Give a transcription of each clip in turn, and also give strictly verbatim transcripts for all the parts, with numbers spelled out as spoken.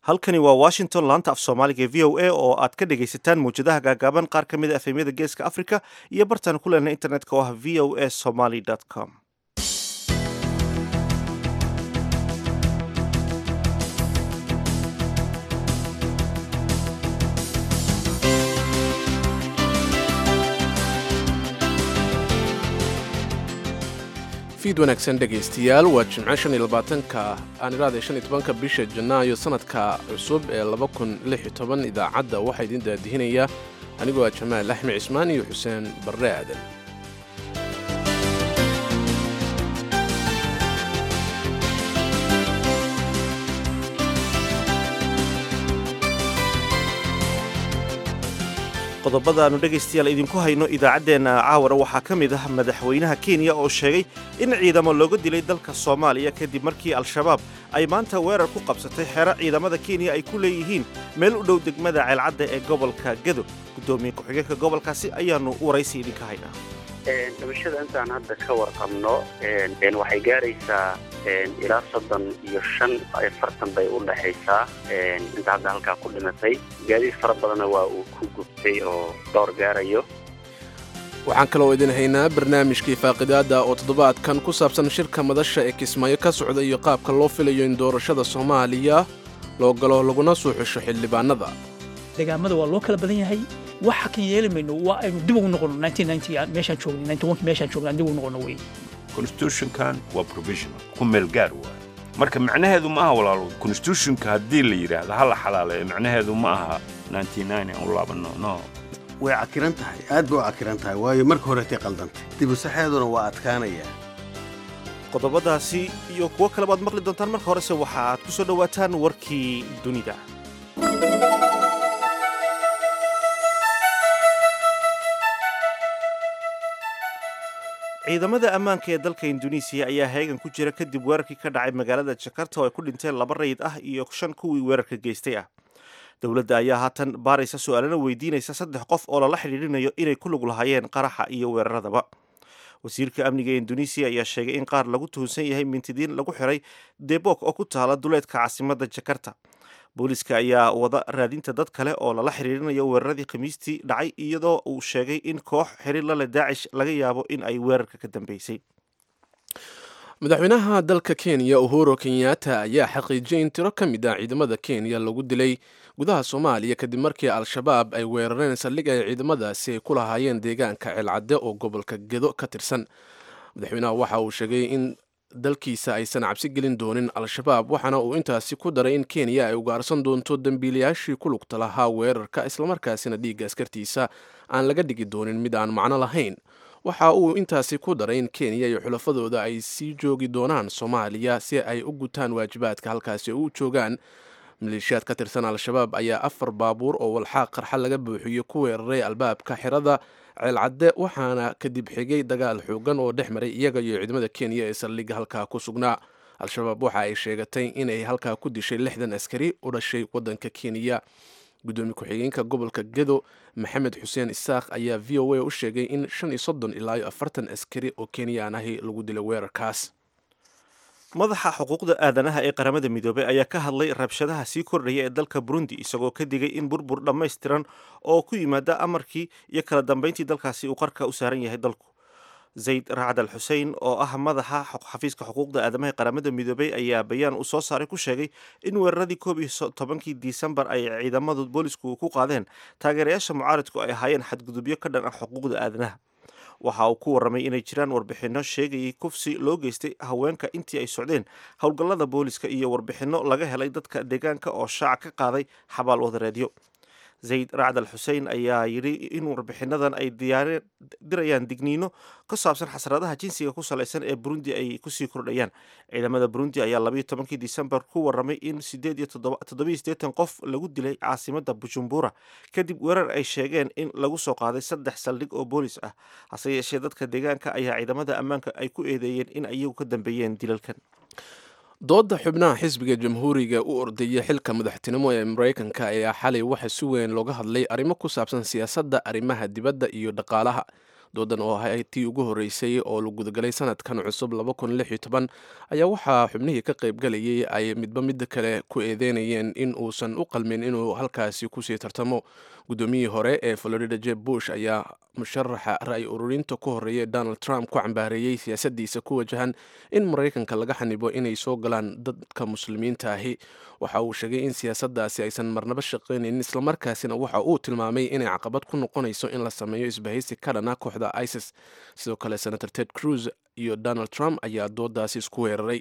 halkani waa washington laanta af soomaaliga ee v o a oo aad ka dhegaysataan mawjadaha gaagaaban qaar ka mid a efemyada geeska africa iyo bartaan ku leenay internetka oo ah v o a somaly com fiid wanaagsan dhegaystayaal waa jimco shan iyo labaatanka aan iraada shan iyo tobanka bisha janaayo sanadka cusub ee laba kun lix iyo toban idaacadda waxaa idin daadihinaya anigoo ah jamaal axmed cismaan iyo xuseen barre aadan qodobada aanu dhegaystayaal idinku hayno idaacaddeenna caawara waxaa ka mid ah madaxweynaha kenya oo sheegay in ciidamo looga dilay dalka soomaaliya kadib markii al-shabaab ay maanta weerar ku qabsatay xero ciidamada kenya ay ku leeyihiin meel u dhow degmada ceelcadda ee gobolka gedo guddoomiye ku-xigeenka gobolkaasi ayaannu waraysi idinka haynaa dhimashada intaan hadda ka warqabno waxay gaaraysaa ilaa soddon iyo shan afartan bay u dhexaysaa inta hadda halkaa ku dhimatay gaadiid fara badanna waa uu ku gubtay oo dhowr gaarayo waxaan kaloo idin haynaa barnaamijkii faaqidaadda oo toddobaadkan ku saabsan shirka madasha ee kismaayo ka socda iyo qaabka loo filayo in doorashada soomaaliya loo galo laguna soo xusho xildhibaanada deegaamada waa loo kala badan yahay waxa kan yeeli mayno waa aynu dib ugu noqono meeshaan joognay meeshaan joognay dib ugu noqono wey constitutionkan waa provisional ku meel gaar waa marka macnaheedu ma aha walaalo constitutionka haddii la yidhaahdo ha la xalaaleeyo macnaheedu ma aha aan u laabano no way cakiran tahay aad bay u cakiran tahay waayo marka horetay qaldantay dibusaxeeduna waa adkaanayaa qodobadaasi iyo kuwo kale baad maqli doontaan marka horese waxa aad ku soo dhowaataan warkii dunida ciidamada ammaanka ee dalka induneisiya ayaa heegan ku jira kadib weerarkii ka dhacay magaalada jakarta oo ay ku dhinteen laba rayid ah iyo shan kuwii weerarka geystay ah dowladda ayaa haatan baaraysa su-aalana weydiinaysa saddex qof oo lala xidhiidhinayo inay ku lug lahaayeen qaraxa iyo weeraradaba wasiirka amniga ee induneisiya ayaa sheegay in qaar lagu tuhunsan yahay mintidiin lagu xiray debok oo ku taala duleedka caasimadda jakarta booliska ayaa wada raadinta dad kale oo lala xiriirinayo weeraradii khamiistii dhacay iyadoo uu sheegay in koox xiriir lale daacish laga yaabo in ay weerarka ka dambeysay madaxweynaha dalka kenya uhuru kenyatta ayaa xaqiijiyay in tiro ka mid ah ciidamada kenya lagu dilay gudaha soomaaliya kadib markii al-shabaab ay weerareen saldhig ay ciidamadaasi ay ku lahaayeen deegaanka ceelcadde oo gobolka gedo ka tirsan madaxweynaha waxa uu sheegay in dalkiisa aysan cabsi gelin doonin al-shabaab waxaana uu intaasi ku daray in kenya ay ugaarsan doonto dembiilayaashii ku lugta lahaa weerarka islamarkaasina dhiigga askartiisa aan laga dhigi doonin mid aan macno lahayn waxa uu intaasi ku daray in kenya iyo xulafadooda ay sii joogi doonaan soomaaliya si ay u gutaan waajibaadka halkaasi u joogaan maleeshiyaad ka tirsan al-shabaab ayaa afar baabuur oo walxaaq qarxa laga buuxiyo ku weeraray albaabka xerada ceelcadde waxaana kadib xigay dagaal xoogan oo dhex maray iyaga iyo ciidamada kenya ee saldhigga halkaa ku sugnaa al-shabaab waxa ay sheegatay inay halkaa ku dishay lixdan askari u dhashay waddanka kenya guddoomiye ku-xigeenka gobolka gedo maxamed xuseen isaaq ayaa v o a u sheegay in shan iyo soddon ilaa iyo afartan askari oo kenyaan ahi lagu dilay weerarkaas madaxa xuquuqda aadanaha ee qaramada midoobey ayaa ka hadlay rabshadaha sii kordhaya ee dalka burundi isagoo ka digay in burbur dhammaystiran oo ku yimaada amarkii iyo kala dambayntii dalkaasi uu qarka u saaran yahay dalku zayd racad al xusein oo ah madaxa xafiiska xuquuqda aadamaha ee qaramada midoobey ayaa bayaan uu soo saaray ku sheegay in weeraradii koob iyo tobankii disembar ay ciidamadu boolisku ku qaadeen taageerayaasha mucaaridku ay ahaayeen xadgudubyo ka dhan ah xuquuqda aadanaha waxa uu ku warramay inay jiraan warbixinno sheegayay kufsi loo geystay haweenka intii ay socdeen howlgallada booliska iyo warbixinno laga helay dadka deegaanka oo shaaca ka qaaday xabaal wadareedyo zayd racd al xusein ayaa yidhi in warbixinadan ay dirayaan digniino ka saabsan xasradaha jinsiga ku salaysan ee burundi ay kusii kordhayaan ciidamada burundi ayaa labayo tobankii disembar ku warramay in sideed iyo toddobiyo siddeetan qof lagu dilay caasimada bujumbura kadib weerar ay sheegeen in lagu soo qaaday saddex saldhig oo boolis ah hase yeeshee dadka deegaanka ayaa ciidamada ammaanka ay ku eedeeyeen in iyagu ka dambeeyeen dilalkan doodda xubnaha xisbiga jamhuuriga u ordaya xilka madaxtinimo ee maraykanka ayaa xalay waxa si weyn looga hadlay arrimo ku saabsan siyaasadda arrimaha dibadda iyo dhaqaalaha doodan oo ahay tii ugu horreysay oo la gudagalay sanadkan cusub laba kun lix iyo toban ayaa waxaa xubnihii ka qaybgalayay ay midba midda kale ku eedeynayeen in uusan u qalmin inuu halkaasi kusii tartamo guddoomiyihii hore ee florida jeb bush ayaa musharaxa ra'yi ururinta ku horreeyay donald trump ku cambaareeyey siyaasaddiisa ku wajahan in maraykanka laga xanibo inay soo galaan dadka muslimiinta ahi waxa uu sheegay in siyaasaddaasi aysan marnaba shaqaynaynin islamarkaasina waxa uu tilmaamay inay caqabad ku noqonayso in la sameeyo isbahaysi ka dhana kooxda isis sidoo kale senator ted cruz iyo donald trump ayaa doodaasi isku weeraray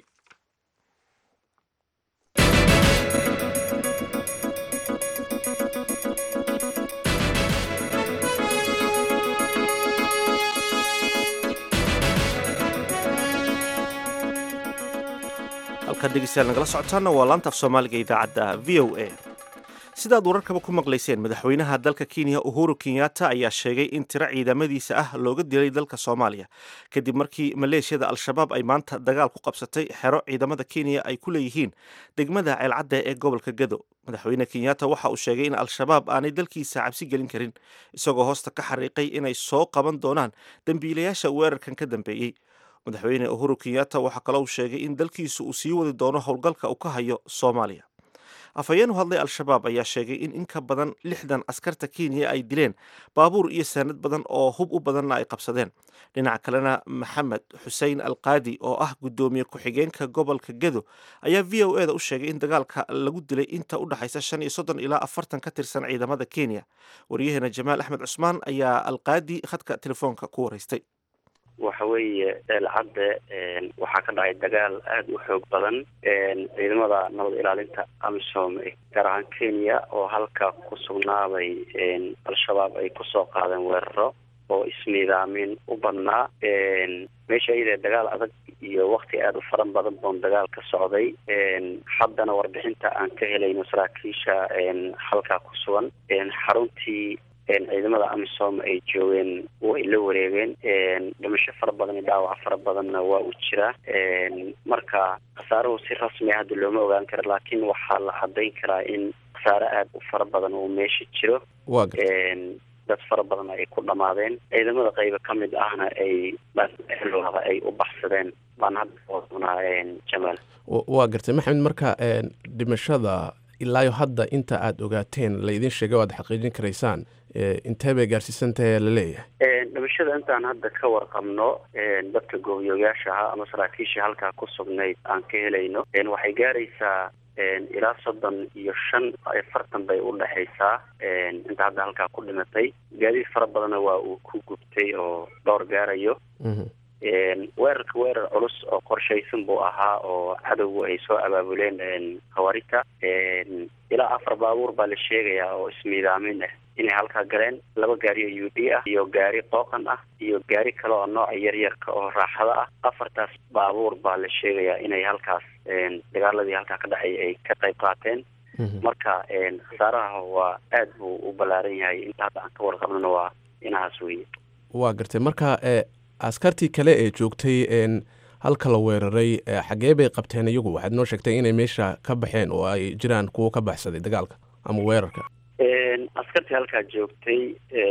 halkaad dhegeystayaal nagala socotaana waa laanta af soomaaliga idaacadda v o a sidaad wararkaba ku maqlayseen madaxweynaha dalka kenya uhuru kenyatta ayaa sheegay in tiro ciidamadiisa ah looga dilay dalka soomaaliya kadib markii maleeshiyada al-shabaab ay maanta dagaal ku qabsatay xero ciidamada kenya ay ku leeyihiin degmada ceelcadde ee gobolka gado madaxweyne kenyatta waxa uu sheegay in al-shabaab aanay dalkiisa cabsi gelin karin isagoo hoosta ka xariiqay inay soo qaban doonaan dembiilayaasha weerarkan ka dambeeyey madaxweyne uhuru kenyatta waxaa kaloo uu sheegay in dalkiisu uu sii wadi doono howlgalka uu ka hayo soomaaliya afhayeen u hadlay al-shabaab ayaa sheegay in in ka badan lixdan askarta kenya ay dileen baabuur iyo saanad badan oo hub u badanna ay qabsadeen dhinaca kalena maxamed xuseen alqaadi oo ah guddoomiye ku-xigeenka gobolka gado ayaa v o e da u sheegay in dagaalka lagu dilay inta u dhexaysa shan iyo soddon ilaa afartan ka tirsan ciidamada kenya waryaheena jamaal axmed cusmaan ayaa alqaadi khadka telefoonka ku waraystay waxa weeye ceelcadde waxaa ka dhacay dagaal aada u xoog badan ciidamada nabad ilaalinta amisom gaar ahaan kenya oo halka ku sugnaaday al-shabaab ay kusoo qaadeen weeraro oo isniidaamin u badnaa meesha iyadee dagaal adag iyo wakti aada u faran badan boon dagaal ka socday haddana warbixinta aan ka helayno saraakiisha halkaa ku sugan xaruntii ciidamada amisom ay joogeen way la wareegeen dhimasho fara badan iyo dhaawac fara badanna waa u jiraa marka khasaaruhu si rasmi a hadda looma ogaan karo laakiin waxaa la cadayn karaa in khasaare aada u fara badan uu meesha jiro dad fara badan ay ku dhamaadeen ciidamada qayba ka mid ahna ay xilooda ay u baxsadeen baan hadda oodunaa jamaal waa gartay maxamed marka dhimashada ilaayo hadda inta aada ogaateen laydin sheegay o aad xaqiijin karaysaan intee bay gaarsiisan tahay la leeyahay dhimashada intaan hadda ka warqabno dadka goobiyooyaasha ahaa ama saraakiishii halkaa ku sugnayd aan ka helayno waxay gaaraysaa ilaa soddon iyo shan afartan bay u dhexaysaa inta hadda halkaa ku dhimatay gaadiid fara badanna waa uu ku gubtay oo dhowr gaarayo weerarka weerar culus oo qorshaysan buu ahaa oo cadowgu ay soo abaabuleen hawarita ilaa afar baabuur baa la sheegayaa oo ismiidaamin ah inay halkaa galeen laba gaari oo u d ah iyo gaari qooqan ah iyo gaari kale oo nooca yaryarka oo raaxada ah afartaas baabuur baa la sheegayaa inay halkaas dagaaladii halkaa ka dhacay ay ka qayb qaateen marka khasaaraha waa aad buu u ballaaran yahay inta hadda aan ka warqabnona waa inahaas weye waa gartay marka askartii kale ee joogtay halka la weeraray xagee bay qabteen iyagu waxaad noo sheegtay inay meesha ka baxeen oo ay jiraan kuwo ka baxsaday dagaalka ama weerarka askartii halkaa joogtay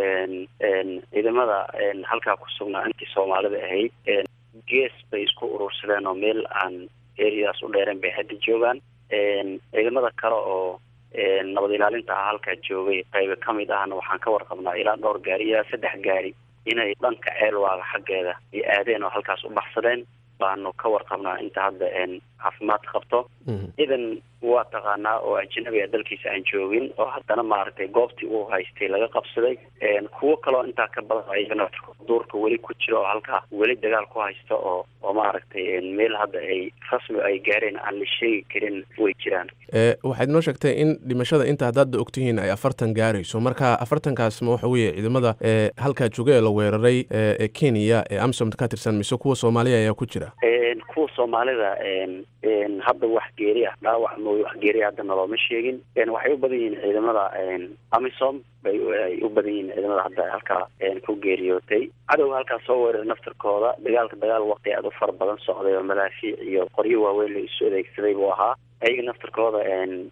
ciidamada halkaa ku sugnaa intii soomaalida ahayd gees bay isku urursadeen oo meel aan eriyadaas u dheereen bay hadda joogaan ciidamada kale oo nabad ilaalinta ah halkaa joogay qayba ka mid ahna waxaan ka warqabnaa ilaa dhowr gaari ilaa saddex gaari inay dhanka ceelwaaga xaggeeda ay aadeen oo halkaas u baxsadeen baanu ka warqabnaa inta hadda caafimaad qabto idan waa taqaanaa oo ajnabi a dalkiisa aan joogin oo haddana maaragtay goobtii uu haystay laga qabsaday kuwo kaloo intaa ka badan ayagana duurka weli ku jiro oo halkaa weli dagaal ku haysta oo oo maaragtay meel hadda ay rasmi ay gaareen aan la sheegi karin way jiraan waxaad noo sheegtay in dhimashada inta ad hadda ogtihiin ay afartan gaarayso marka afartankaas ma waxa weeye ciidamada halkaa jooga ee la weeraray ee kenya ee amisom ka tirsan mise kuwa soomaaliya ayaa ku jira kuwa soomaalida hadda wax geeri ah dhaawac mooy wax geeri hadda nalooma sheegin waxay u badan yihiin ciidamada amisom bay ay u badan yihiin ciidamada hadda halkaa ku geeriyootay cadowga halkaa soo weeraray naftarkooda dagaalka dagaal waqti aada u fara badan socday oo madaafiic iyo qoryo waaweyn la isu adeegsaday buu ahaa ayaga naftarkooda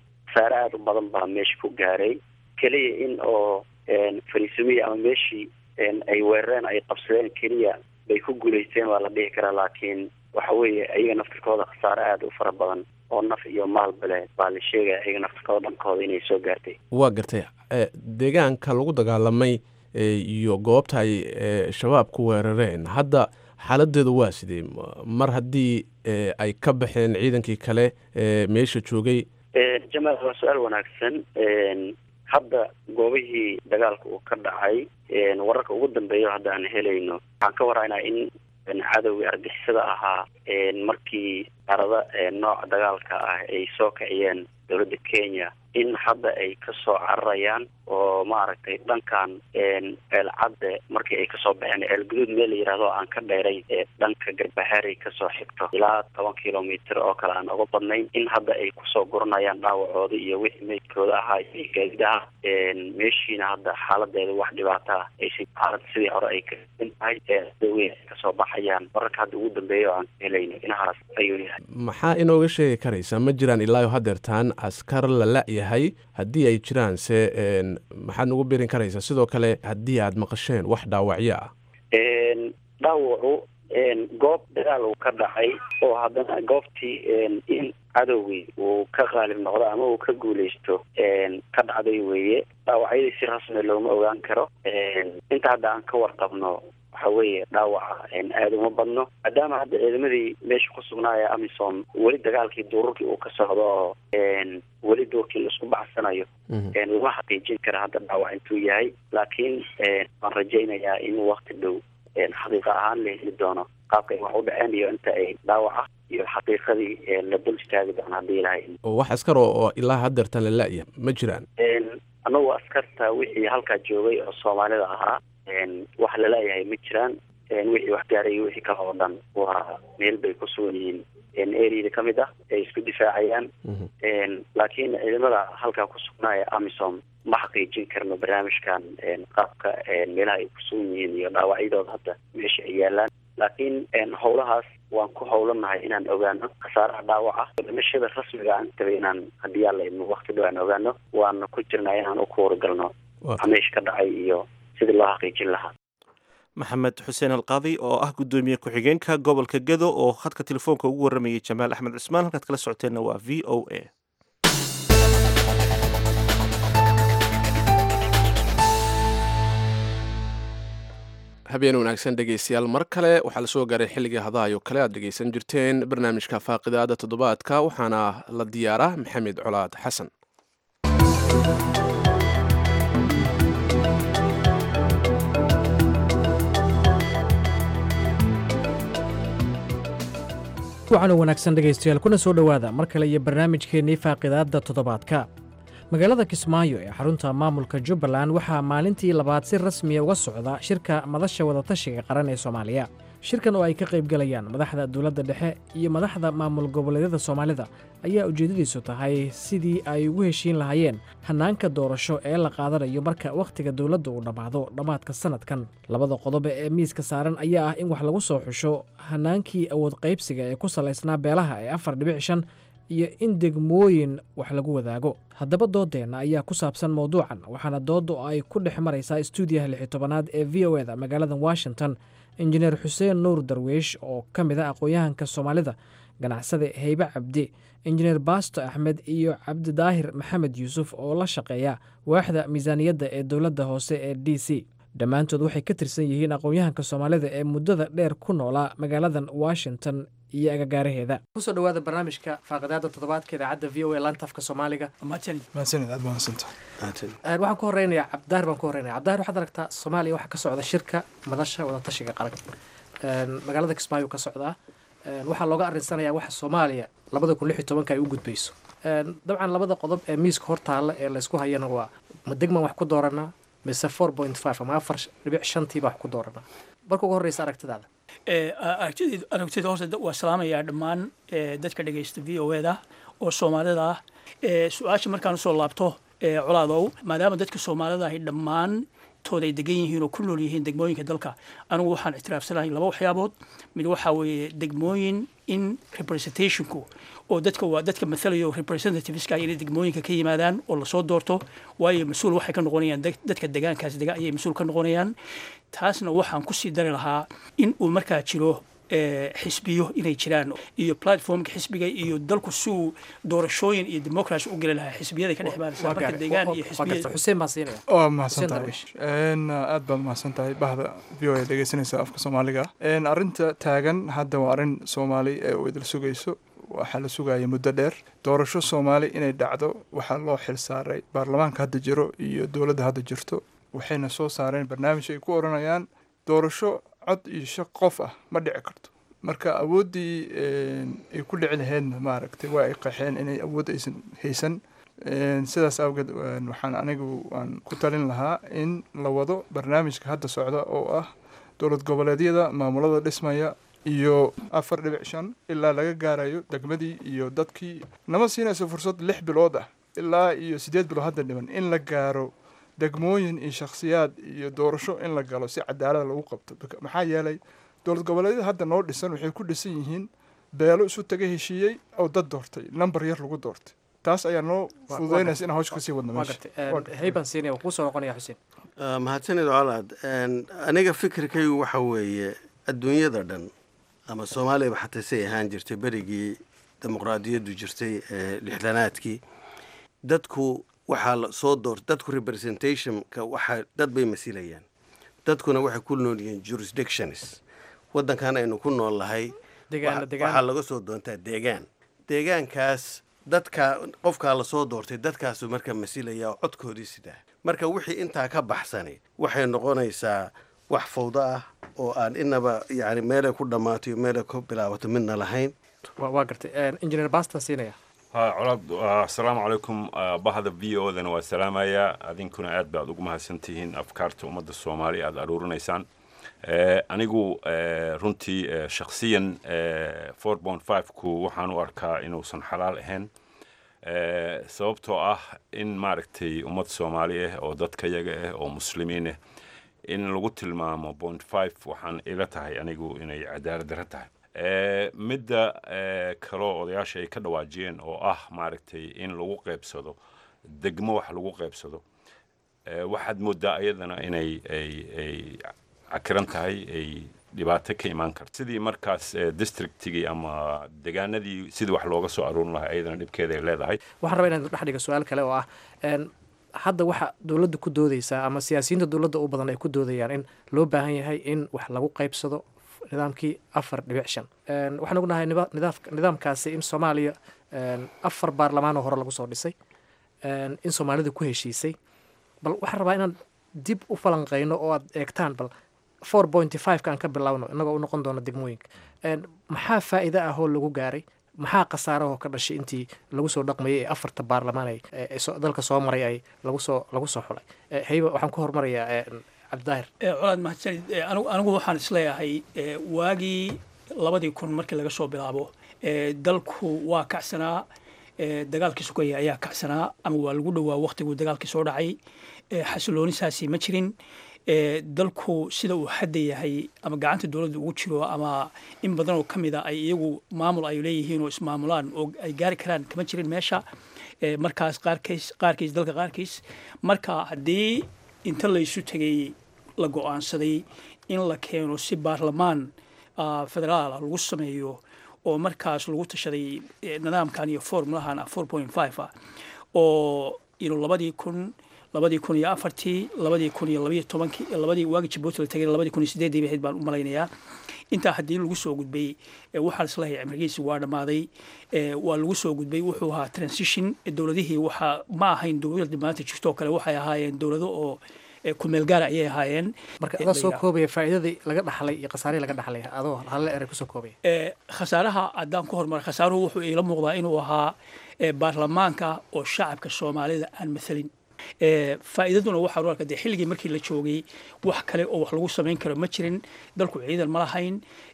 saare aada u badan baa meesha ku gaaray keliya in oo fariisimiya ama meeshii ay weerareen ay qabsadeen keliya bay ku guulaysteen waa la dhihi karaa, laakiin waxa weeye ayaga naftirkooda khasaare aada u fara badan oo naf iyo maalbale baa la sheegaya ayaga naftirkooda dhankooda inay soo gaartay. waa gartay deegaanka lagu dagaalamay iyo goobta ay shabaab ku weerareen hadda xaaladeeda waa sidee mar haddii ay ka baxeen ciidankii kale meesha joogay? jamaal waa su-aal wanaagsan. hadda goobihii dagaalka uu ka dhacay wararka ugu dambeeya hadda aan helayno waxaan ka waraynaa in cadowgii argixisada ahaa markii arada nooca dagaalka ah ay soo kiciyeen dowladda Kenya in hadda ay kasoo cararayaan oo maaragtay dhankan eelcadde markii ay kasoo baxeen eelguduud meel la yidhaahdo aan ka dheeray ee dhanka garbahaari kasoo xigto ilaa toban kilomitr oo kale aan uga badnayn in hadda ay kusoo guranayaan dhaawacooda iyo wixii meydkooda ahaa iyo gaadidaha meeshiina hadda xaaladeeda wax dhibaata ah aysi xaalad sidii hore ay kain tahay eedaweyn ay kasoo baxayaan wararka hadda ugu dambeeya oo aan helayno inahaas ayuu yahay. maxaa inooga sheegi karaysaa ma jiraan ilaa hadeertaan askar la la-yahay haddii ay jiraan se maxaad nagu birin karaysaa sidoo kale haddii aad maqasheen wax dhaawacyo ah? dhaawacu goob dagaal uu ka dhacay oo haddana goobtii in cadowgii uu ka qaalib noqdo ama uu ka guulaysto ka dhacday weeye. dhaawacyadii si rasmi looma ogaan karo. inta hadda aan ka warqabno waxa weeye dhaawaca aada uma badno maadaama hadda ciidamadii meesha ku sugnaaya amisom weli dagaalkii duururkii uu ka socdo oo weli duurkii laisku bacsanayo lama xaqiijin kara hadda dhaawac intuu yahay, laakiin waan rajaynayaa in wakti dhow xaqiiqa ahaan la heli doono qaabka ay wax u dhaceen iyo inta ay dhaawaca iyo xaqiiqadii la dul istaagi doono haddii ilahay. wax askar oo ilaa hadeertan la la-ya ma jiraan? anagu askarta wixii halkaa joogay oo soomaalida ahaa wax lala-yahay ma jiraan. wixii wax gaaray wixii kale oo dhan waa meel bay ku sugan yihiin areada ka mid ah ay isku difaacayaan. laakiin ciidamada halkaa ku sugnaaya amisom ma xaqiijin karno barnaamijkan qaabka meelaha ay ku sugan yihiin iyo dhaawacyadooda hadda meesha ay yaalaan, laakiin howlahaas waan ku howlanahay inaan ogaano khasaaraha dhaawaca dhimashada rasmiga aan tabay inaan haddii alla idmo wakti dhow aan ogaano waana ku jirnaa inaan u kuuragalno meesha ka dhacay iyo sidii loo xaqiijin lahaa. maxamed xuseen alqaadi oo ah guddoomiye ku-xigeenka gobolka gedo oo khadka telefoonka ugu waramayay jamaal axmed cismaan. halkaad kala socoteenna waa v o a. habeen wanaagsan dhegeystayaal mar kale waxaa la soo gaaray xilligii hadahayo kale aad dhegeysan jirteen barnaamijka faaqidaada toddobaadka waxaana la diyaaraa maxamed colaad xasan. waxaanu wanaagsan dhegaystayaal kuna soo dhowaada mar kale iyo barnaamijkeennii faaqidaadda toddobaadka. magaalada kismaayo ee xarunta maamulka jubbaland waxaa maalintii labaad si rasmiya uga socda shirka madasha wadatashiga qaran ee soomaaliya. shirkan oo ay ka qayb galayaan madaxda dowladda dhexe iyo madaxda maamul goboleedyada soomaalida ayaa ujeeddadiisu tahay sidii ay ugu heshiin lahaayeen hannaanka doorasho ee la qaadanayo marka wakhtiga dowladda uu dhammaado dhammaadka sannadkan. labada qodob ee miiska saaran ayaa ah in wax lagu soo xusho hannaankii awood qaybsiga ee ku salaysnaa beelaha ee afar dhibic shan iyo in degmooyin wax lagu wadaago. haddaba doodeenna ayaa ku saabsan mawduucan waxaana doodda ay ku dhex maraysaa istuudiyaha lixi tobanaad ee v o eda magaalada washington injineer xuseen nuur darwiish oo ka mid ah aqoon-yahanka soomaalida, ganacsade heybe cabdi, injineer baasto axmed iyo cabdidaahir maxamed yuusuf oo la shaqeeya waaxda miisaaniyadda ee dowladda hoose ee d c. dhammaantood waxay ka tirsan yihiin aqoon-yahanka soomaalida ee muddada dheer ku noolaa magaaladan washington iyo agagaaraheeda. kusoo dhawaada barnaamijka faaqidaada toddobaadka idaacadda v o a lantafka soomaaliga. waxaan ku horeynayaa cabdidaahir baan ku horeynaya cabdidaahir waxaad aragtaa soomaaliya waxaa ka socda shirka madasha wadatashiga qaran magaalada kismaayo ka socdaa. waxaa looga arinsanayaa waxa soomaaliya labada kun lix iyo tobanka ay u gudbayso. dabcan labada qodob ee miiska hortaalla ee laysku hayana waa ma degman wax ku dooranaa mise four point five ama afar dhibic shantiiba wax ku dooranaa. marka ugu horreysa aragtidaada. aragtida horta waa salaamayaa dhammaan dadka dhegaysta v o eda oo soomaalida ah. su-aasha markaan usoo laabto colaadow maadaama dadka soomaalida ahi dhammaan dhabtooda ay degan yihiin oo ku nool yihiin degmooyinka dalka anigu waxaan ictiraafsanahay laba waxyaabood mid waxaa weeye degmooyin in representationku oo dadka waa dadka mathalayo representativeska inay degmooyinka ka yimaadaan oo lasoo doorto waayo mas-uul waxay ka noqonayaan dadka degaankaas dega ayay mas-uul ka noqonayaan taasna waxaan kusii dari lahaa in uu markaa jiro xisbiyo inay jiraan iyo platformka xisbiga iyo dalku suu doorashooyin iyo democracy u geli lahaa xisbiyada ka dhex baaraysa marka deegaan iyo xisbiyada xuseen baa siinaya waa mahadsantahay aad baad mahadsantahay bahda v o a dhegeysanaysa afka soomaaliga arrinta taagan hadda waa arrin soomaali ee uu idil sugayso waxaa la sugaya muddo dheer doorasho soomaali inay dhacdo waxaa loo xil saaray baarlamaanka hadda jiro iyo dowladda hadda jirto waxayna soo saareen barnaamij ay ku oranayaan doorasho cod iyo shaq qof ah ma dhici karto marka awooddii ay ku dhici lahaydna maaragtay waa ay qaxeen inay awood aysan haysan sidaas awgeed waxaan anigu aan ku talin lahaa in la wado barnaamijka hadda socda oo ah dowlad goboleedyada maamulada dhismaya iyo afar dhibic shan ilaa laga gaarayo degmadii iyo dadkii nama siinayso fursad lix bilood ah ilaa iyo siddeed bilood hadda dhiban in la gaaro degmooyin iyo shakhsiyaad iyo doorasho in la galo si cadaalada lagu qabto maxaa yeelay dowlad goboleedyada hadda noo dhisan waxay ku dhisan yihiin beelo isu taga heshiiyey oo dad doortay number yar lagu doortay taas ayaa noo fududaynaysa inaan hawsha kasii wadno meeshahayban siinaya kusoo noqonaya xuseen mahadsanid colaad aniga fikirkaygu waxa weeye adduunyada dhan ama soomaaliyaba xataa say ahaan jirtay berigii dimuqraadiyaddu jirtay ee lixdanaadkii dadku waxaa la soo doortay dadku representationka waxa dad bay masilayaan dadkuna waxay ku nool yihiin jurisdictions waddankan aynu ku nool lahay waxaa laga soo doontaa deegaan deegaankaas dadka qofkaa lasoo doortay dadkaasu marka masilaya oo codkoodii sidaa marka wixii intaa ka baxsani waxay noqonaysaa wax fawdo ah oo aan inaba yani meelay ku dhammaato iyo meelay ku bilaabato midna lahayn waa gartay engineer bastan siinaya colaad assalaamu calaykum bahda v o dana waa salaamayaa adinkuna aad baad ugu mahadsantihiin afkaarta ummadda soomaaliya aad aruurinaysaan anigu runtii shakhsiyan four point five ku waxaan u arkaa inuusan xalaal ahayn sababtoo ah in maaragtay ummad soomaali ah oo dadka yaga ah oo muslimiin ah in lagu tilmaamo point five waxaan ila tahay anigu inay cadaalad darro tahay midda kaloo odayaasha ay ka dhawaajiyeen oo ah maaragtay in lagu qaybsado degmo wax lagu qaybsado waxaad moodaa iyadana inay ay cakiran tahay ay dhibaato ka imaan karto sidii markaas districtigii ama deegaanadii sidii wax looga soo aruurin lahaa iyadana dhibkeeda ay leedahay waxaan rabaa inaan dhex dhiga su-aal kale oo ah hadda waxa dowladda ku doodaysaa ama siyaasiyiinta dowladda u badan ay ku doodayaan in loo baahan yahay in wax lagu qaybsado nidaamkii afar dhibic shan waxaan ognahay nidaamkaasi in soomaaliya afar baarlamaan oo hore lagu soo dhisay in soomaalida ku heshiisay bal waxaan rabaa inaan dib u falanqeyno oo aad eegtaan bal four pointy five-ka aan ka bilowno innagoo u noqon doono degmooyinka maxaa faa'iido ah oo lagu gaaray maxaa khasaarahoo ka dhashay intii lagu soo dhaqmayay ee afarta baarlamaan ay dalka soo maray ay lagu soo lagu soo xulay hayba waxaan ku hormarayaa cabdidaahir colaad mahadsanid anigu waxaan isleeyahay waagii labadii kun markii laga soo bilaabo dalku waa kacsanaa dagaalkii sugaya ayaa kacsanaa ama waa lagu dhowaa waqtiguu dagaalkii soo dhacay xasiloonisaasi ma jirin dalku sida uu hadda yahay ama gacanta dowladda ugu jiro ama in badan oo ka mid a ay iyagu maamul ay leeyihiin oo ismaamulaan oo ay gaari karaan kama jirin meesha markaas qaarkiis qaarkiis dalka qaarkiis marka haddii inta laysu tegay la go-aansaday in la keeno si baarlamaan federaala lagu sameeyo oo markaas lagu tashaday nidaamkan iyo formulahan ah four point five ah oo ino labadii kun labadii kun iyo afartii labadii kun iyo labayo tobankii labadii waagi Djibouti la tagay labadii kun iyo sideedii bixid baan u malaynayaa intaa haddii lagu soo gudbay waxaa islahay cimrigiisi waa dhammaaday waa lagu soo gudbay wuxuu ahaa transition dowladihii waxaa ma ahayn dowladda maanta jirtoo kale waxay ahaayeen dowlado oo ku meel gaara ayay ahaayeen marka adaa soo koobaya faa'iidadii laga dhaxlay iyo khasaarihii laga dhaxlay adoo hal eray ku soo koobaya khasaaraha haddaan ku hormaray khasaaruhu wuxuu iila muuqdaa inuu ahaa baarlamaanka oo shacabka soomaalida aan mathalin faa'iidaduna waxaa loo arkaa dee xilligii markii la joogay wax kale oo wax lagu samayn karo ma jirin dalku ciidan ma lahayn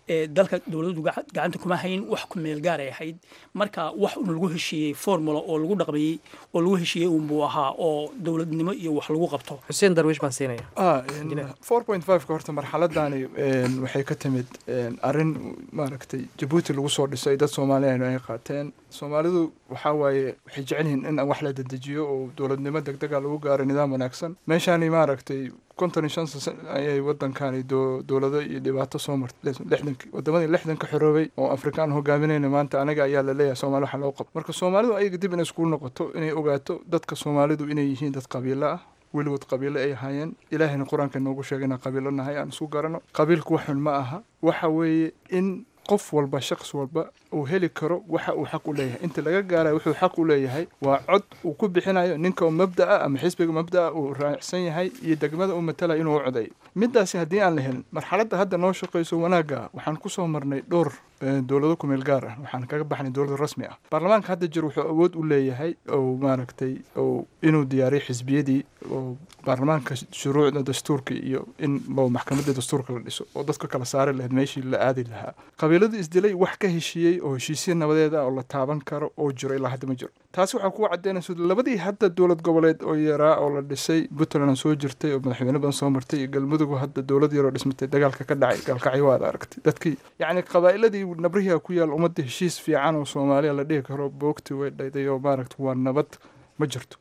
dalka dowladdu gacanta kuma hayn wax ku meel gaar ay ahayd marka wax un lagu heshiiyey formula oo lagu dhaqmayey oo lagu heshiiyey unbuu ahaa oo dowladnimo iyo wax lagu qabto. xuseen darwiish baan siinaya. four point five ka horta marxaladani waxay ka timid arrin maaragtay Jabuuti lagu soo dhisay dad Soomaaliyeed ay qaateen. Soomaalidu waxa waaye waxay jecel yihiin in wax la dedejiyo oo dowladnimo degdeg ah lagu gaaro nidaam wanaagsan. meeshaani maaragtay konton iyo shan sano ayay waddankaani dowlado iyo dhibaato soo martay lixdankii wadamadii lixdanka xoroobay oo Afrikaan hogaaminayna maanta anaga ayaa la leeyahay Soomaali waxa loo qabto. Marka Soomaalidu ayaga dib inay isku noqoto inay ogaato dadka Soomaalidu inay yihiin dad qabiilo ah weligood qabiilo ay hayeen ilaahayna quraanka noogu sheegay inaan qabiilo nahay aan isku garano. qabiilku wax xun ma aha waxa weeye in qof walba shakhs walba uu heli karo waxa uu xaq u leeyahay inta laga gaaray wuxuu xaq u leeyahay waa cod uu ku bixinayo ninka mabda'a ama xisbiga mabda'a uu raacsan yahay iyo degmada uu matala inuu codeeyo. midaasi haddii aan la helin marxaladda hadda noo shaqeyso wanaaga waxaan ku soo marnay dhowr dowlado ku meel gaar ah waxaan kaga baxnay dowlad rasmi ah. baarlamaanka hadda jir wuxuu awood u leeyahay oo maaragtay oo inuu diyaariyo xisbiyadii oo baarlamaanka shuruucda dastuurka iyo in maxkamadda dastuurka la dhiso oo dadka kala saari lahayd meeshii la aadi lahaa. qabiiladu isdilay wax ka heshiiyey oo heshiisyo nabadeed ah oo la taaban karo oo jiro ilaa hadda ma jiro. taasi waxaa ku cadeynaysa labadii hadda dowlad goboleed oo yaraa oo la dhisay Puntland soo jirtay oo madaxweyne badan soo martay iyo galmudug hadda dowlad yar oo dhismatay dagaalka ka dhacay galkacyo waad aragtay dadkii yacni qabaa'iladii nabrihi ku yaal ummadda heshiis fiican oo Soomaaliya la dhigi karo boogti way dhayday oo maaragtay waa nabad ma jirto.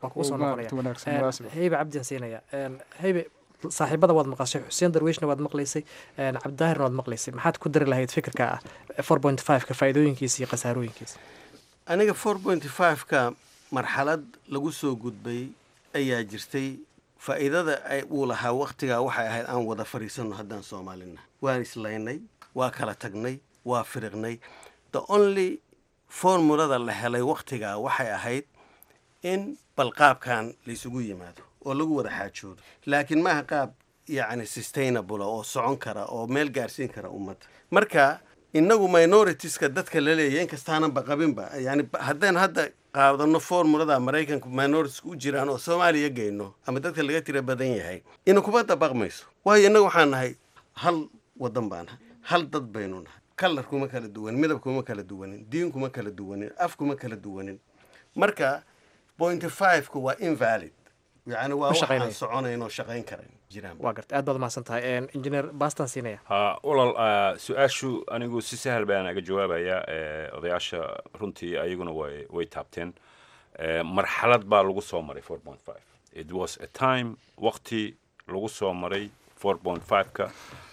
Haybe Cabdi siinaya haybe saaxiibada waad maqashay xuseen darwiishna waad maqlaysay cabdaahirna waad maqlaysay maxaad ku dari lahayd fikirka ah four point five ka faa'iidooyinkiisa iyo khasaarooyinkiisa? aniga four point five ka marxalad lagu soo gudbay ayaa jirtay faa'iidada ay uu lahaa waqtiga waxay ahayd aan wada fariisano haddaan Soomaalina waan islaynay waa kala tagnay waa firiqnay. the only formulada la helay waqtiga waxay ahayd in balqaabkan la isugu yimaado oo lagu wada xaajoodo laakiin ma aha qaab yani sustainable oo socon kara oo meel gaarsiin kara ummadda. marka inagu minoritiska dadka la leeyahay in kastaana baqabinba yani haddaan hadda qaadano formulada Mareykanka minorities u jiraan oo Soomaaliya geeyno ama dadka laga tira badan yahay in kuma dabaqmayso waayo inagu waxaan nahay hal wadan baan hal dad baynu nahay color kuma kala duwan midab kuma kala duwan diin kuma kala duwan af kuma kala duwan. marka point five ku waa invalid يعني waa waxaan soconayno shaqayn kareen jiraan. waa gartay aad baad mahadsan tahay engineer Bastan siinaya. ha walal su'aashu anigu si sahal baan aga jawaabaya odayaasha runtii ayaguna way way taabteen marxalad baa lagu soo maray four point five. it was a time waqti lagu soo maray four point five ka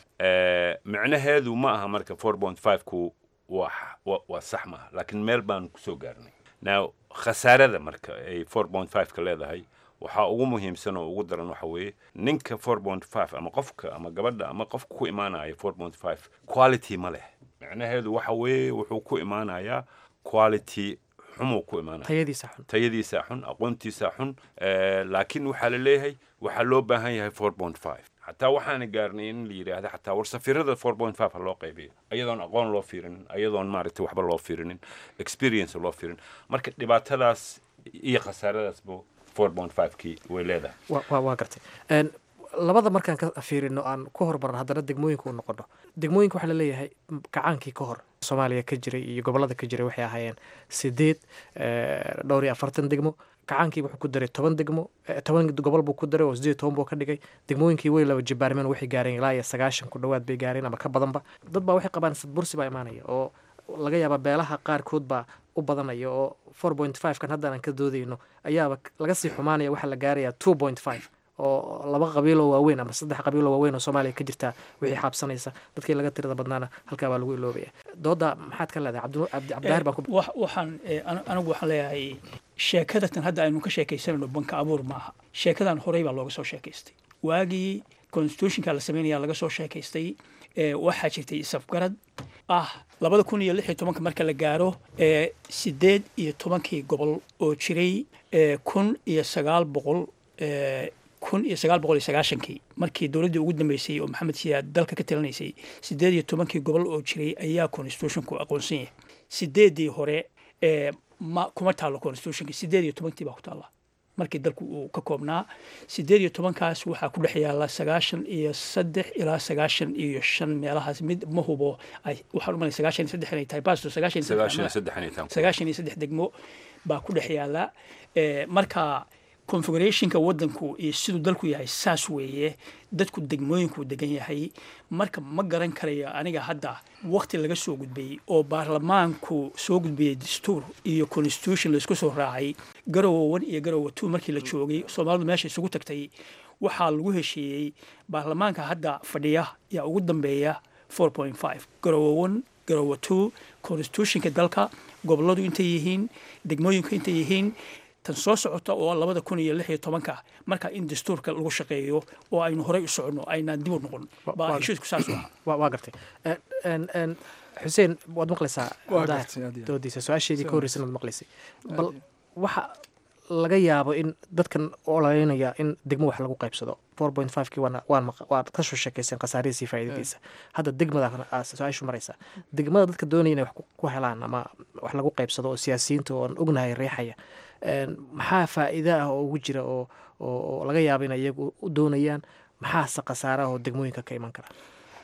macnaheedu ma aha marka four point five ku waa waa sax ma laakiin meel baan ku soo gaarnay. now khasaarada marka ay four point five ka leedahay waxa ugu muhiimsan oo ugu daran waxa weeye ninka four point five ama qofka ama gabadha ama qofka ku imaanaya four point five quality ma leh. macnaheedu waxa weeye wuxuu ku imaanayaa quality xumo ku imaanaya tayadiisa xun tayadiisa xun aqoontiisa xun laakiin waxa la leeyahay waxa loo baahan yahay four point five. حتى waxaan gaarnay in la yiraahdo حتى war safirada four point five loo qaybiyo ayadoon aqoon loo fiirin ayadoon maaragtay waxba loo fiirinin experience loo fiirin. marka dhibaatadaas iyo khasaaradaas boo four point five kii way leedahay. waa waa gartay een labada markaan ka fiirino aan ku hormarno haddana degmooyinka u noqono degmooyinka waxa la leeyahay kacaankii ka hor Soomaaliya ka jiray iyo gobolada ka jiray waxay ahaayeen sideed dhowr iyo afartan degmo. kacaankii wuxuu ku daray toban degmo toban gobol buu ku daray oo sideed toban buu ka dhigay. degmooyinkii way laba jibaarmeen waxay gaareen ilaa iyo sagaashan ku dhawaad bay gaareen ama ka badanba. dad baa waxay qabaan sadbursi baa imaanaya oo laga yaabaa beelaha qaarkood baa u badanaya oo four point five kan haddaan ka doodayno ayaaba laga sii xumaanaya waxa la gaarayaa two point five oo laba qabiil oo waaweyn ama saddex qabiil oo waaweyn oo Soomaaliya ka jirta wixii xabsanaysa dadkii laga tirada badnaana halka baa lagu iloobaya. dooda maxaad ka leedahay Cabdi Cabdi Cabdaahir baan ku waxaan anigu waxaan leeyahay sheekadatan hadda aynu ka sheekaysanayno banka abuur maaha. sheekadan horey baa looga soo sheekaystay waagii constitutionka la sameeyay laga soo sheekaystay waxaa jirtay isafgarad ah labada kun iyo lix iyo toban marka la gaaro sideed iyo tobankii gobol oo jiray kun iyo sagaal boqol kun iyo sagaal boqol iyo sagaashankii markii dowladda ugu dambeysay oo Maxamed Siyaad dalka ka talinaysay sideed iyo tobankii gobol oo jiray ayaa constitutionku aqoonsan yahay. sideedii hore ma kuma taalo constitutionka sideed iyo tobankii baa ku taala markii dalku uu ka koobnaa sideed iyo tobankaas waxaa ku dhex yaala sagaashan iyo saddex ilaa sagaashan iyo shan meelahaas mid ma hubo waxaan u malay sagaashan iyo saddex inay tahay baasto sagaashan iyo saddex degmo baa ku dhex yaala marka configurationka wadanku iyo siduu dalku yahay saas weeye dadku degmooyinku degan yahay marka ma garan karayo aniga hadda waqti laga soo gudbay oo baarlamaanku soo gudbiyey dastuur iyo constitution la isku soo raacay garowa one iyo garowa two markii la joogay soomaalidu meesha isugu tagtay waxaa lagu heshiiyey baarlamaanka hadda fadhiya yaa ugu dambeeya four point five garowa one garowa two constitutionka dalka goboladu intay yihiin degmooyinku intay yihiin tan soo socota oo labada kun iyo lix iyo tobanka marka in dastuurka lagu shaqeeyo oo aynu horey u soconno aynaan dib u noqon baa heshiisku saas waa gartay xuseen waad maqlaysaa doodiisa su-aasheedii ka horreysay waad maqlaysay bal waxa laga yaabo in dadkan olaynaya in degmo wax lagu qaybsado four point five kii waad ka soo sheekayseen khasaarihiisii faa'iidadiisa hadda degmada su-aashu maraysaa degmada dadka doonaya inay wax ku helaan ama wax lagu qaybsado oo siyaasiyiinta oon ognahay riixaya maxaa faa'iido ah oo ugu jira oo oo laga yaabo inay iyagu u doonayaan maxaase khasaaraha oo degmooyinka ka iman kara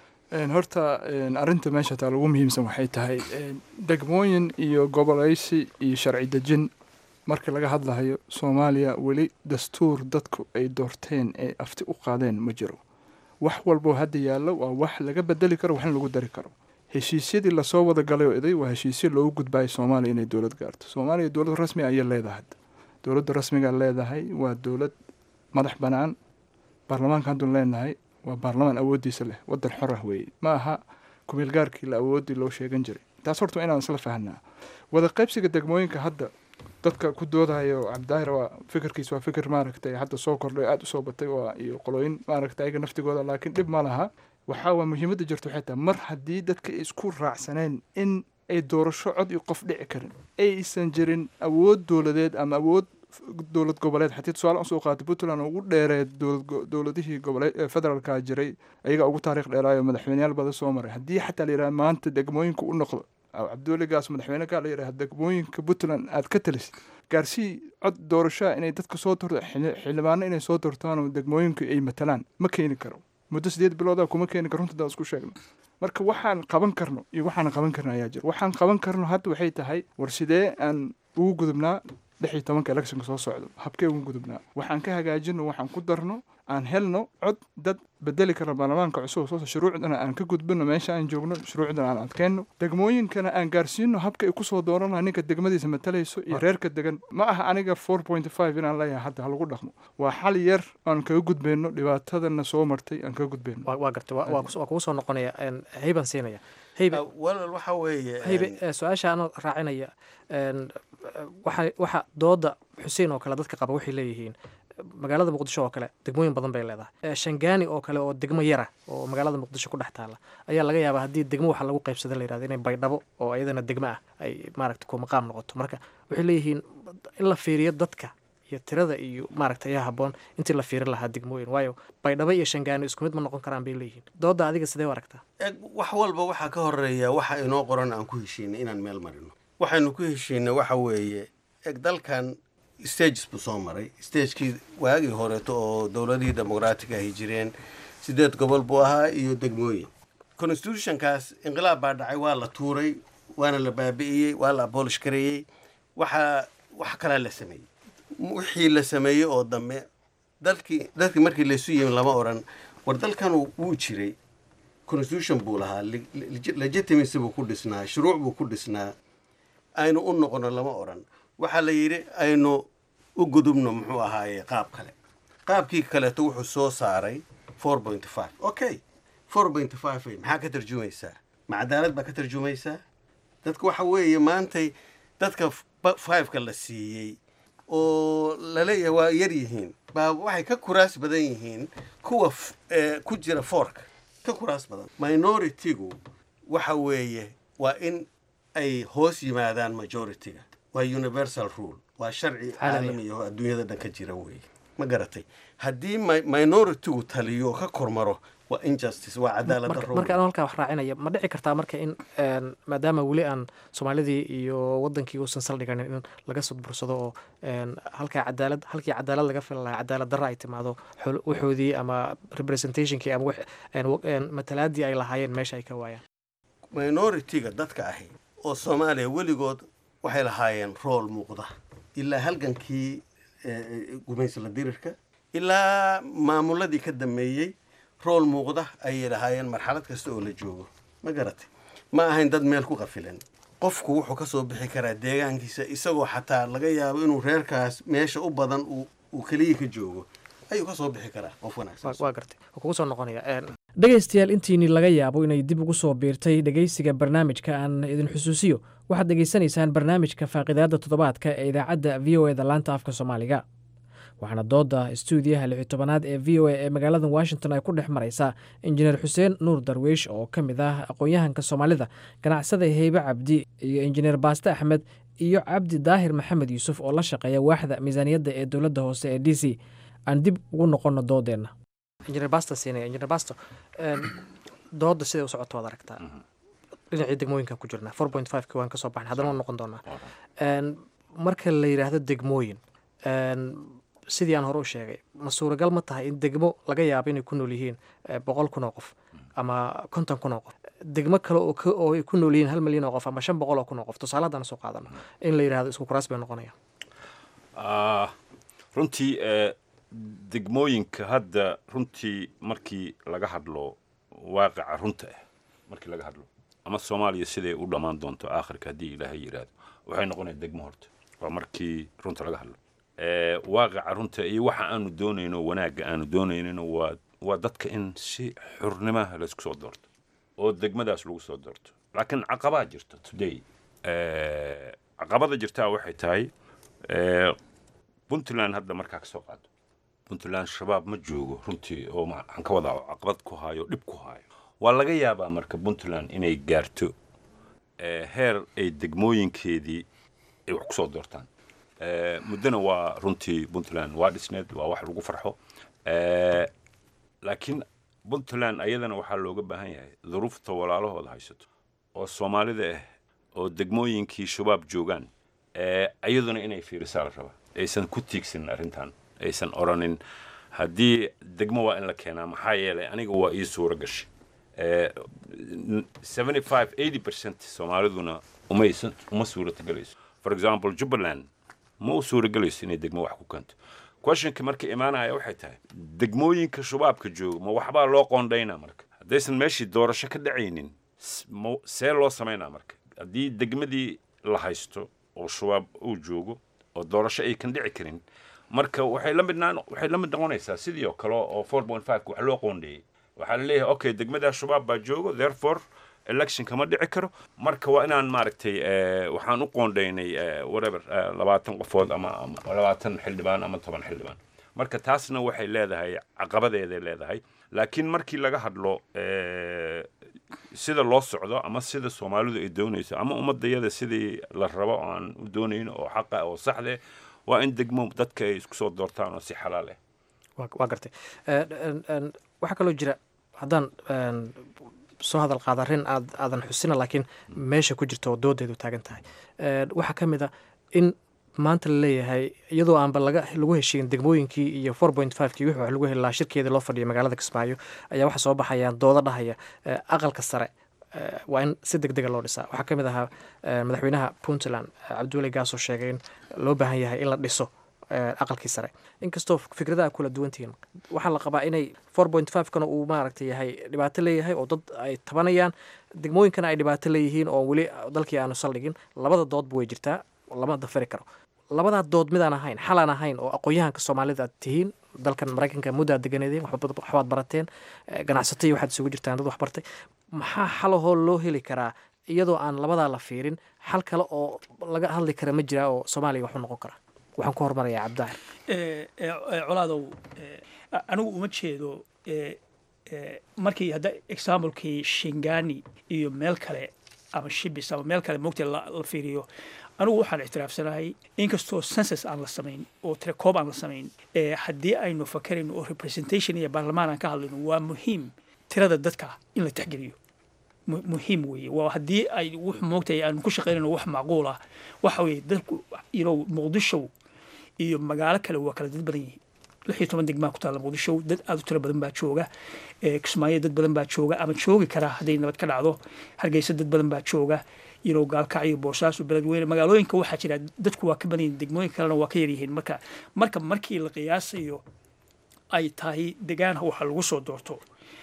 horta arrinta meesha taa ugu muhiimsan waxay tahay degmooyin iyo gobolaysi iyo sharci dejin marka laga hadlahayo soomaaliya weli dastuur dadku ay doorteen ee afti u qaadeen ma jiro wax walboo hadda yaallo waa wax laga bedeli karo waxna lagu dari karo heshiisyadii lasoo wada galay oo iday waa heshiisyo loogu gudbayo soomaaliya inay dowlad gaarto soomaaliya dowlad rasmi ayay leedahay dowladda rasmiga leedahay waa dowlad madax bannaan baarlamaanka haddun leenahay waa baarlamaan awooddiisa leh waddan xor ah weeye ma aha kumeel gaarkii la awooddii loo sheegan jiray taas horta inaan isla fahnaa wada qaybsiga degmooyinka hadda dadka ku doodayo cabdidaahir waa fikirkiis waa fikir maaragtay hadda soo kordhay aada usoo batay waa iyo qolooyin maaragtay ayaga naftigooda laakiin dhib ma laha waxaa waa muhiimadda jirto waxay tahay mar haddii dadka isku raacsaneen in ay doorasho cod iyo qof dhici karin aysan jirin awood dowladeed ama awood dowlad goboleed xatii tusaale usoo qaatay puntland ugu dheereed dowladihii goboleed federaalka jiray ayaga ugu taariikh dheeraayo madaxweyneyaal badan soo maray haddii xataa la yidhaha maanta degmooyinka u noqdo cabdiweligaas madaxweyne kaa la yidhaha degmooyinka puntland aad ka talisid gaarsii cod doorashaa inay dadka soo doorto xildhibaano inay soo doortaanoo degmooyinku ay matalaan ma keeni karo muddo sideed bilooda kuma keeni karo runta isku sheegno marka waxaan qaban karno iyo waxaan qaban karno ayaa jira waxaan qaban karno hadda waxay tahay war sidee aan ugu gudubnaa lix iyo tobanka electionka soo socdo habkee ugu gudubnaa waxaan ka hagaajino waxaan ku darno aan helno cod dad bedeli kara baarlamaanka cusub soo shuruucdana aan ka gudbino meesha aan joogno shuruucdana aan adkeenno degmooyinkana aan gaarsiino habka ay kusoo dooranaha ninka degmadiisa matalayso iyo reerka degan ma aha aniga four point five inaan leeyahay hadda ha lagu dhaqmo waa xal yar aan kaga gudbeyno dhibaatadana soo martay aan kaga gudbeyno waa gartay waa kugu soo noqonaya hayban siinaya haybe walal waxa weeye haybe su-aasha anoo raacinaya waxa waxa dooda xuseen oo kale dadka qaba waxay leeyihiin magaalada muqdisho oo kale degmooyin badan bay leedahay shangaani oo kale oo degmo yara oo magaalada muqdisho ku dhex taala ayaa laga yaabaa haddii degmo waxa lagu qaybsada la yidhahdo inay baydhabo oo iyadana degmo ah ay maaragta ku maqaam noqoto marka waxay leeyihiin in la fiiriyo dadka iyo tirada iyo maaragta ayaa habboon intii la fiirin lahaa degmooyin waayo baydhabo iyo shangaani isku mid ma noqon karaan bay leeyihiin dooda adiga sidee u aragtaa wax walba waxaa ka horeeya waxa inoo qoran aan ku heshiinay inaan meel marino waxaynu ku heshiinay waxa weeye eg dalkan stages buu soo maray stagekii waagii horeeto oo dowladihii demoqraatiga ahy jireen sideed gobol buu ahaa iyo degmooyin constitutionkaas inqilaab baa dhacay waa la tuuray waana la baabi'iyey waa la abolish gareeyey waxaa wax kalaa la sameeyey wixii la sameeyey oo dambe dalkii dadkii markii laysu yimin lama oran war dalkan wuu jiray constitution buu lahaa legitimacy buu ku dhisnaa shuruuc buu ku dhisnaa aynu u noqono lama oran waxaa la yidhi aynu u gudubno muxuu ahaaye qaab kale qaabkii kaleeto wuxuu soo saaray four point five okay four point five maxaa ka tarjumaysaa ma cadaalad baa ka tarjumaysaa dadka waxa weeye maantay dadka fiveka la siiyey oo laleeyahay waa yar yihiin baa waxay ka kuraas badan yihiin kuwa ku jira fourka ka kuraas badan minority-gu waxa weeye waa in ay hoos yimaadaan majority-ga waa universal rule waa sharci caalami oo adduunyada dhan ka jira weeye ma garatay haddii minority-gu taliyo ka kormaro waa injustice waa cadaalad darro marka aan halkaa wax raacinaya ma dhici kartaa marka in maadaama weli aan soomaalidii iyo wadankii uusan saldhiganin in laga sudbursado oo halkaa cadaalad halkii cadaalad laga filan lahaa cadaalad darro ay timaado waxoodii ama representationkii ama matalaadii ay lahaayeen meesha ay ka waayaan minority-ga dadka ahi oo soomaaliya weligood waxay lahaayeen rool muuqda ilaa halgankii gumaysla dirirka ilaa maamuladii ka dambeeyey rool muuqda ayay lahaayeen marxalad kasta oo la joogo ma garatay ma ahayn dad meel ku qafilan qofku wuxuu ka soo bixi karaa deegaankiisa isagoo xataa laga yaabo inuu reerkaas meesha u badan uu keliya ka joogo ayuu ka soo bixi karaa qof wanaagsan waa gartay kugu soo noqonaya dhegaystayaal intiini laga yaabo inay dib ugu soo biirtay dhegaysiga barnaamijka aan idin xusuusiyo waxaad dhegaysanaysaan barnaamijka faaqidaadda toddobaadka ee idaacadda v o eda laanta afka soomaaliga waxaana dooda stuudiyaha lixi tobanaad ee v o a ee magaalada washington ay ku dhex maraysaa injineer xuseen nuur darwiish oo ka mid ah aqoon-yahanka soomaalida ganacsada heybe cabdi iyo injineer baaste axmed iyo cabdi daahir maxamed yuusuf oo la shaqeeya waaxda miisaaniyadda ee dowladda hoose ee d c aan dib ugu noqonno doodeenna injineer basta siinaya injineer basto dooda siday u socoto waad aragtaa dhinacii degmooyinkan ku jirnaa four point five ki waan ka soo baxnay haddana waan noqon doonaa marka la yidhaahdo degmooyin sidii aan hore u sheegay ma suuragal ma tahay in degmo laga yaabo inay ku nool yihiin boqol kun oo qof ama konton kun oo qof degmo kale oo ay ku nool yihiin hal milyan oo qof ama shan boqol oo kun oo qof tusaale haddaan soo qaadano in la yidhahdo isku kuraas bay noqonayaan runtii degmooyinka hadda runtii markii laga hadlo waaqica runta ah markii laga hadlo ama soomaaliya siday u dhammaan doonto aakhirka haddii ilaahay yidhaahdo waxay noqonaya degmo horta waa markii runta laga hadlo waaqica runta iyo waxa aanu doonayno wanaagga aanu doonaynino waa waa dadka in si xurnimaha laysku soo doorto oo degmadaas lagu soo doorto laakiin caqabaa jirta today caqabada jirtaa waxay tahay puntland hadda markaa ka soo qaado puntland shabaab ma joogo runtii oo maxaan ka wadaa caqabad ku haayo dhib ku haayo waa laga yaabaa marka puntland inay gaarto heer ay degmooyinkeedii ay wax ku soo doortaan muddana waa runtii puntland waa dhisneed waa wax lagu farxo laakiin puntland ayadana waxaa looga baahan yahay duruufta walaalahooda haysato oo soomaalida ah oo degmooyinkii shabaab joogaan ayaduna inay fiirisaa la rabaa aysan ku tiigsanin arrintan aysan oranin haddii degmo waa in la keenaa maxaa yeelay aniga waa ii suuro gashay seventy five eighty percent soomaaliduna umaysan uma suuratagelayso for example jubbaland ma u suuragelayso inay degmo wax ku keento questionka marka imaanaya waxay tahay degmooyinka shabaabka jooga ma waxbaa loo qoondhaynaa marka haddaysan meeshii doorasho ka dhacaynin see loo samaynaa marka haddii degmadii la haysto oo shabaab uu joogo oo doorasho ay kan dhici karin marka waxay la midnaan waxay la mid noqonaysaa sidii oo kale oo four point five wax loo qoondheeyey waxaa la leeyahay okay degmada shabaab baa joogo therefore election kama dhici karo marka waa inaan maaragtay waxaan u qoondhaynay whatever labaatan qofood ama labaatan xildhibaan ama toban xildhibaan marka taasna waxay leedahay caqabadeeday leedahay laakiin markii laga hadlo sida loo socdo ama sida soomaalidu ay doonayso ama ummadayada sidii la rabo oo aan u doonayno oo xaqa oo saxde waa in degmo dadka ay isku soo doortaan oo si xalaal ah waa gartay waxaa kaloo jira haddaan soo hadal qaada arrin aad aadan xusina laakiin meesha ku jirta oo doodeedu taagan tahay waxaa ka mid a in maanta la leeyahay iyadoo aanba laga lagu heshiin degmooyinkii iyo four point five kii wixii wax lagu heli lahaa shirkeedii loo fadhiya magaalada Kismaayo ayaa waxa soo baxayaan dooda dhahaya aqalka sare waa in si degdeg loo dhisaa waxaa ka mid ahaa madaxweynaha Puntland Cabdulle Gaas oo sheegay in loo baahan yahay in la dhiso aqalkii sare inkastoo fikradaha kala duwan tihiin waxaa la qabaa inay four point five kana uu maaragtay yahay dhibaato leeyahay oo dad ay tabanayaan degmooyinkana ay dhibaato leeyihiin oo weli dalkii aanu saldhigin labada doodba way jirtaa lama dafari karo labadaa dood midaan ahayn xalaan ahayn oo aqoon-yahanka soomaalida aad tihiin dalkan maraykanka muddo aad deganeedeen waxbaad barateen ganacsato iyo waxaad isugu jirtaan dad wax bartay maxaa xalahoo loo heli karaa iyadoo aan labadaa la fiirin xal kale oo laga hadli kara ma jiraa oo soomaaliya wax u noqon kara waxaan ku hormarayaa cabdaahir colaadow anigu uma jeedo markii hadda examplekii shingani iyo meel kale ama shibis ama meel kale moogta la fiiriyo anigu waxaan ictiraafsanahay inkastoo census aan la samayn oo tirakoob aan la samayn haddii aynu fakarayno oo representation iyo baarlamaan aan ka hadlayno waa muhiim tirada dadka in la tixgeliyo muhiim weeye waa haddii ay wuxuu moogtahay aanu ku shaqaynayno wax macquul ah waxa weeye dadku inow muqdisho iyo magaalo kale waa kala dad badan yihiin lix iyo toban degmaa ku taalla muqdisho dad aad u tiro badan baa jooga kismaayo dad badan baa jooga ama joogi karaa hadday nabad ka dhacdo hargeysa dad badan baa jooga inow gaalkac iyo boosaaso beledweyne magaalooyinka waxaa jira dadku waa ka badan yihiin degmooyinka kalena waa ka yaryihiin marka marka markii la qiyaasayo ay tahay degaan waxa lagu soo doorto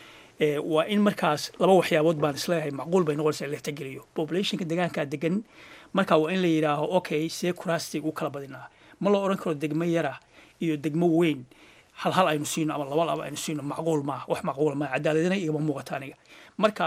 waa in markaas laba waxyaabood baan isleeyahay macquul bay noqonaysaa in la tixgeliyo populationka deegaankaa degan marka waa in la yidhaaho okay see kuraastig u kala badinaa ma la odhan karo degmo yara iyo degmo weyn hal hal aynu siino ama laba laba aynu siino macquul maa wax macquula maa cadaaladina igama muuqata aniga marka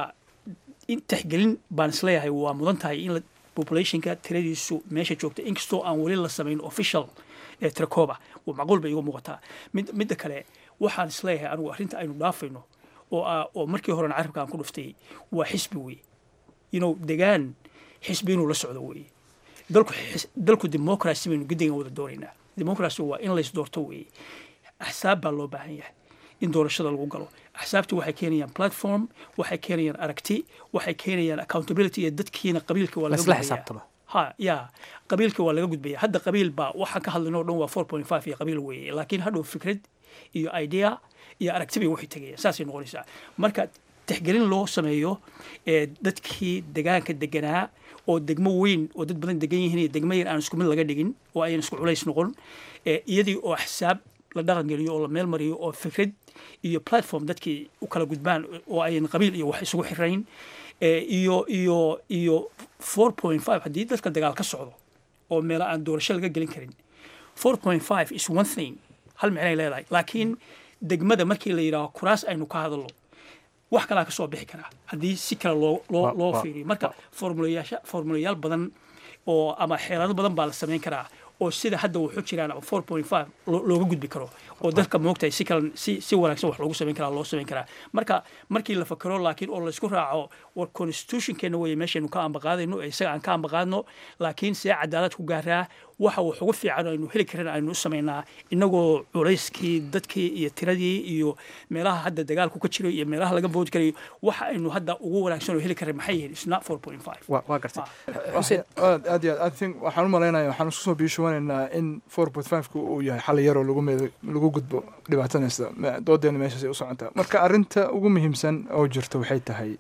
in tixgelin baan isleeyahay waa mudan tahay in populationka tiradiisu meesha joogta inkastoo aan weli la samayn official tirakooba waa macquul bay iga muuqataa mid midda kale waxaan isleeyahay anigu arrinta aynu dhaafayno oo oo markii horena carabka aan ku dhuftay waa xisbi weeye inow degaan xisbi inuu la socdo weeye dalku dalku democracy baynu gedigan wada doonaynaa democracy waa in lays doorto weeye axsaab baa loo baahan yahay in doorashada lagu galo axsaabtu waxay keenayaan platform waxay keenayaan aragti waxay keenayaan accountability iyo dadkiina qabiilka waa laga gudbaya ha ya qabiilka waa laga gudbaya hadda qabiil baa waxaan ka hadlaynoo dhan waa four point five iyo qabiil weeye laakiin hadhow fikrad iyo idea iyo aragtibay waxay tegayaan saasay noqonaysaa marka tixgelin loo sameeyo ee dadkii degaanka deganaa oo degmo weyn oo dad badan degan yihiin iyo degmo yar aan isku mid laga dhigin oo ayaan isku culays noqon iyadii oo axsaab la dhaqan geliyo oo la meel mariyo oo fikrad iyo platform dadkii u kala gudbaan oo ayan qabiil iyo wax isugu xirayn iyo iyo iyo four point five haddii dadka dagaal ka socdo oo meelo aan doorasho laga gelin karin four point five is one thing hal micnay leedahay laakiin degmada markii la yidhaaho kuraas aynu ka hadalno wax kalaa ka soo bixi karaa haddii si kale loo loo loo fiiriyo marka formulayaasha formulayaal badan oo ama xeelado badan baa la samayn karaa oo sida hadda wuxuu jiraan ama four point five looga gudbi karo oo dadka moogtahay si kale si si wanaagsan wax loogu samayn karaa loo samayn karaa marka markii la fakaro laakiin oo la isku raaco war constitutionkeena weeye meeshaynu ka ambaqaadayno ee isaga aan ka ambaqaadno laakiin see cadaalad ku gaaraa waxa wax ugu fiican aynu heli karin aynu u samaynaa inagoo culayskii dadkii iyo tiradii iyo meelaha hadda dagaalku ka jiro iyo meelaha laga boodi karayo waxa aynu hadda ugu wanaagsan oo heli karin maxay yihiin isna four point five waa gartay aad aad iyo aad think waxaan u malaynayaa waxaan isku soo biishawanaynaa in four point five ku uu yahay xal yar oo lagu lagu gudbo dhibaatanaysa doodeena meeshaas ay u socontaa marka arrinta ugu muhiimsan oo jirta waxay tahay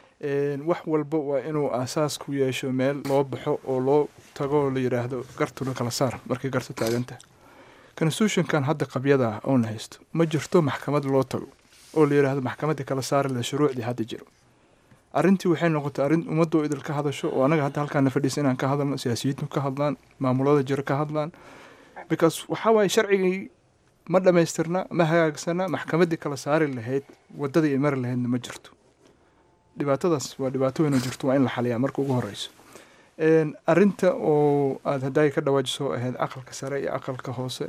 wax walba waa inuu aasaas ku yeesho meel loo baxo oo loo tago oo la yidhaahdo gartu la kala saar markay gartu taaganta constitutionkan hadda qabyada ah oon haysto ma jirto maxkamad loo tago oo la yidhaahdo maxkamadda kala saari la shuruucdii hadda jiro arrintii waxay noqotay arrin ummadoo idil ka hadasho oo anaga hadda halkaana fadhiisa inaan ka hadalno siyaasiyiintu ka hadlaan maamulada jiro ka hadlaan because waxaa waaye sharcigii ma dhammaystirna ma hagaagsana maxkamaddii kala saari lahayd waddadii ay mari lahaydna ma jirto dhibaatadaas waa dhibaato weyn oo jirto waa in la xaliyaa marka ugu horeyso arrinta oo aada haddaay ka dhawaajiso ahayd aqalka sare iyo aqalka hoose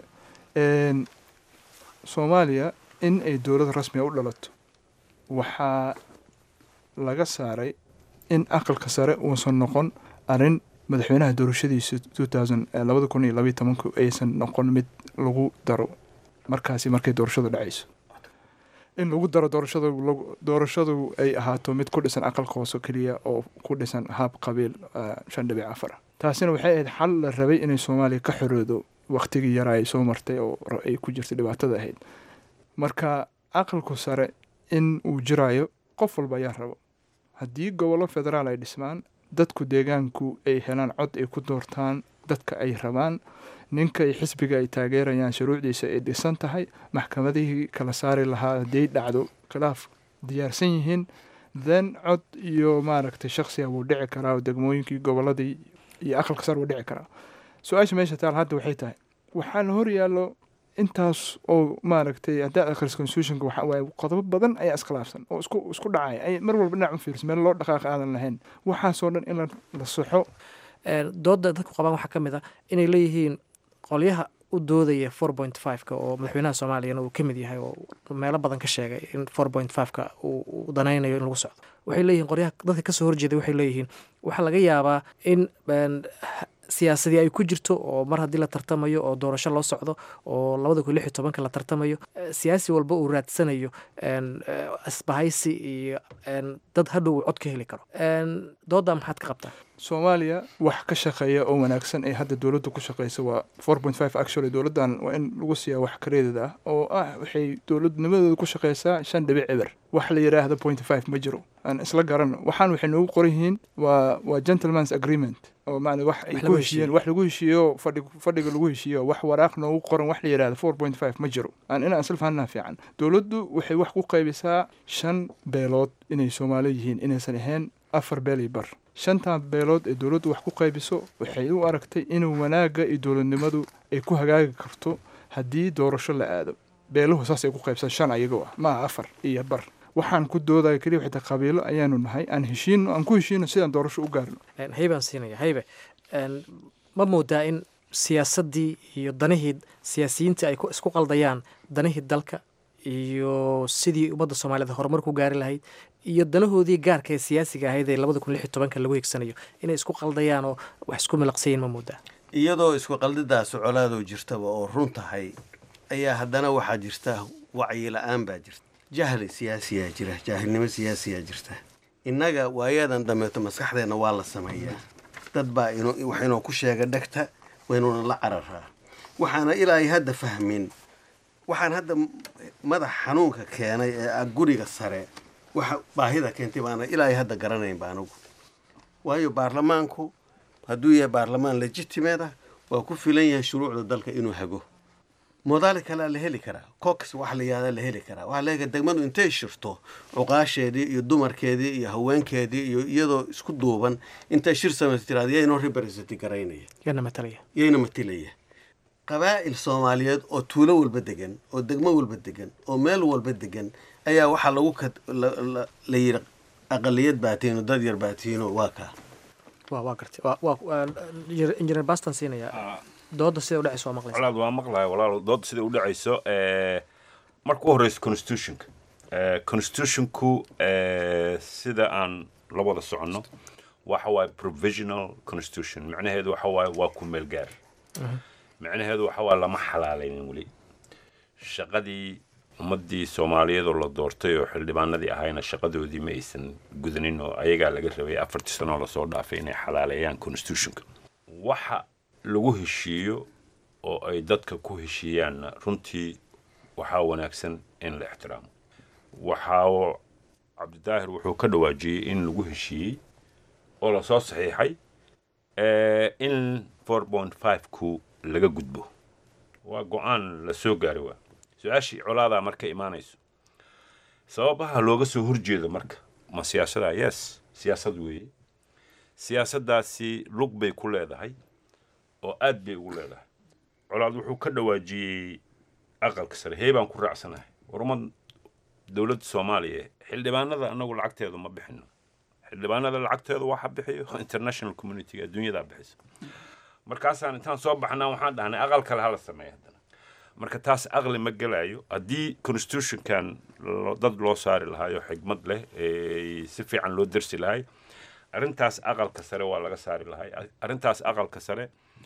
soomaaliya in ay dowlad rasmiga u dhalato waxaa laga saaray in aqalka sare uusan noqon arrin madaxweynaha doorashadiisa two thousand labada kun iyo labaiyo tobanku aysan noqon mid lagu daro markaasi markay doorashadu dhacayso in lagu daro doorashada doorashadu ay ahaato mid ku dhisan aqalka hoose keliya oo ku dhisan haab qabiil shan dhibic afar taasina waxay ahayd xal la rabay inay soomaaliya ka xoroodo waqtigii yaraa ay soo martay oo ay ku jirtay dhibaatada ahayd marka aqalku sare in uu jiraayo qof walba ayaa rabo haddii gobollo federaal ay dhismaan dadku deegaanku ay helaan cod ay ku doortaan dadka ay rabaan ninka iyo xisbiga ay taageerayaan shuruucdiisa ay dhisan tahay maxkamadihii kala saari lahaa hadday dhacdo khilaaf diyaarsan yihiin then cod iyo maaragtay shaksiga wuu dhici karaa oo degmooyinkii gobolladii iyo aqalka sar wuu dhici karaa su-aasha meesha taal hadda waxay tahay waxaa la hor yaallo intaas oo maaragtay haddaad akhriso constitutionka waxa waaye qodobo badan ayaa iskhilaafsan oo isku isku dhacaya ay mar walba dhinac u fiirso meel loo dhaqaaq aadan lahayn waxaasoo dhan in la saxo dooda dadku qabaan waxaa ka mid ah inay leeyihiin qolyaha u doodaya four point five-ka oo madaxweynaha soomaaliyana uu ka mid yahay oo meelo badan ka sheegay in four point five-ka uu danaynayo in lagu socdo waxay leeyihiin qolyaha dadka kasoo horjeeday waxay leeyihiin waxaa laga yaabaa in siyaasadii ay ku jirto oo mar haddii la tartamayo oo doorasho loo socdo oo labada kun lix iyo tobanka la tartamayo siyaasi walba uu raadsanayo asbahaysi iyo dad hadhow uu cod ka heli karo doodaa maxaad ka qabtaa soomaaliya wax ka shaqeeya oo wanaagsan ee hadda dowladda ku shaqeysa waa four point five actually dowladdan waa in lagu siiyaa wax kareedid ah oo ah waxay dowladnimadooda ku shaqeysaa shan dhibic eber wax la yidhaahda point five ma jiro aan isla garan waxaan waxay noogu qoran yihiin waa waa gentleman's agreement oo macna wax ay ku heshiiyeen wax lagu heshiiyo fadhi fadhiga lagu heshiiyo wax waraaq noogu qoran wax la yidhaahda four point five ma jiro aan inaan isla fahanaa fiican dowladdu waxay wax ku qaybisaa shan beelood inay soomaali yihiin inaysan ahayn afar beel iyo bar shantan beelood ee dowladdu wax ku qaybiso waxay u aragtay inuu wanaagga iyo dowladnimadu ay ku hagaagi karto haddii doorasho la aado beeluhu saas ay ku qaybsan shan ayagoo ah maaha afar iyo bar waxaan ku doodaya keliya xitaa qabiilo ayaanu nahay aan heshiino aan ku heshiino sidaan doorasho u gaarno haybaan siinaya haybe ma moodaa in siyaasaddii iyo danihii siyaasiyiintii ay isku qaldayaan danihii dalka iyo sidii ummadda soomaaliyed horumar ku gaari lahayd iyo danahoodii gaarka ee siyaasiga ahayd ee labada kun lix iyo tobanka lagu higsanayo inay isku qaldayaan oo wax isku milaqsayiin ma moodaa iyadoo isku qaldidaas colaadoo jirtaba oo run tahay ayaa haddana waxaa jirta wacyi la-aan baa jirta jahli siyaasiyaa jira jaahilnimo siyaasiyaa jirta innaga waayadan dambeeto maskaxdeenna waa la sameeyaa dad baa wax inoo ku sheega dhegta waynuuna la cararaa waxaana ilaahay hadda fahmin waxaan hadda madax xanuunka keenay ee guriga sare waxa baahida keentay baana ilaahay hadda garanayn baa anigu waayo baarlamaanku hadduu yahay baarlamaan legitimate ah waa ku filan yahay shuruucda dalka inuu hago modaali kalea la heli karaa cox wax la yihahda la heli karaa waxaa leeyahay degmadu intay shirto cuqaasheedii iyo dumarkeedii iyo haweenkeedii iyo iyadoo isku duuban intay shir samaysa tiraada yaynoo represent garaynaya yana matalaya yayna matilaya qabaa'il soomaaliyeed oo tuulo walba degan oo degmo walba degan oo meel walba degan ayaa waxaa lagu la yidhi aqaliyad baatiino dad yar baatiino waa kaa waa waa gartay waa injineer bastan siinaya dooda sida u dhacayso waa maqlaysa walaal waa maqlaya walaal dooda sida u dhacayso ee marka u horeyso constitutionka ee constitutionku ee sida aan la wada socono waxa waa provisional constitution macnaheedu waxa waa waa ku meel gaar macnaheedu waxa waa lama xalaalaynin wali shaqadii ummadii Soomaaliyeed oo la doortay oo xildhibaanadii ahayna shaqadoodii ma aysan gudanin oo ayaga laga rabay afartii sano la soo dhaafay inay xalaaleeyaan constitutionka waxa lagu heshiiyo oo ay dadka ku heshiiyaan runtii waxa wanaagsan in la ixtiraamo waxa Cabdidaahir wuxuu ka dhawaajiyay in lagu heshiiyay oo la soo saxiixay ee in four point five ku laga gudbo waa go'aan la soo gaaray waa su-aashii colaada marka imaanayso sababaha looga soo horjeedo marka ma siyaasada yes siyaasad weeye siyaasaddaasi lug bay ku leedahay oo aad bay ugu leedahay colaad wuxuu ka dhawaajiyey aqalka sare heebaan ku raacsanahay warmad dowladda Soomaaliya xildhibaanada anagu lacagteedu ma bixino xildhibaanada lacagteedu waxa bixiyo international community adduunyada bixisa markaasaan intaan soo baxnaa waxaan dhahnay aqal kale hala sameeyo hadana marka taas aqli ma galayo haddii constitutionkan dad loo saari lahayo xigmad leh ee si fiican loo darsi lahay arrintaas aqalka sare waa laga saari lahay arrintaas aqalka sare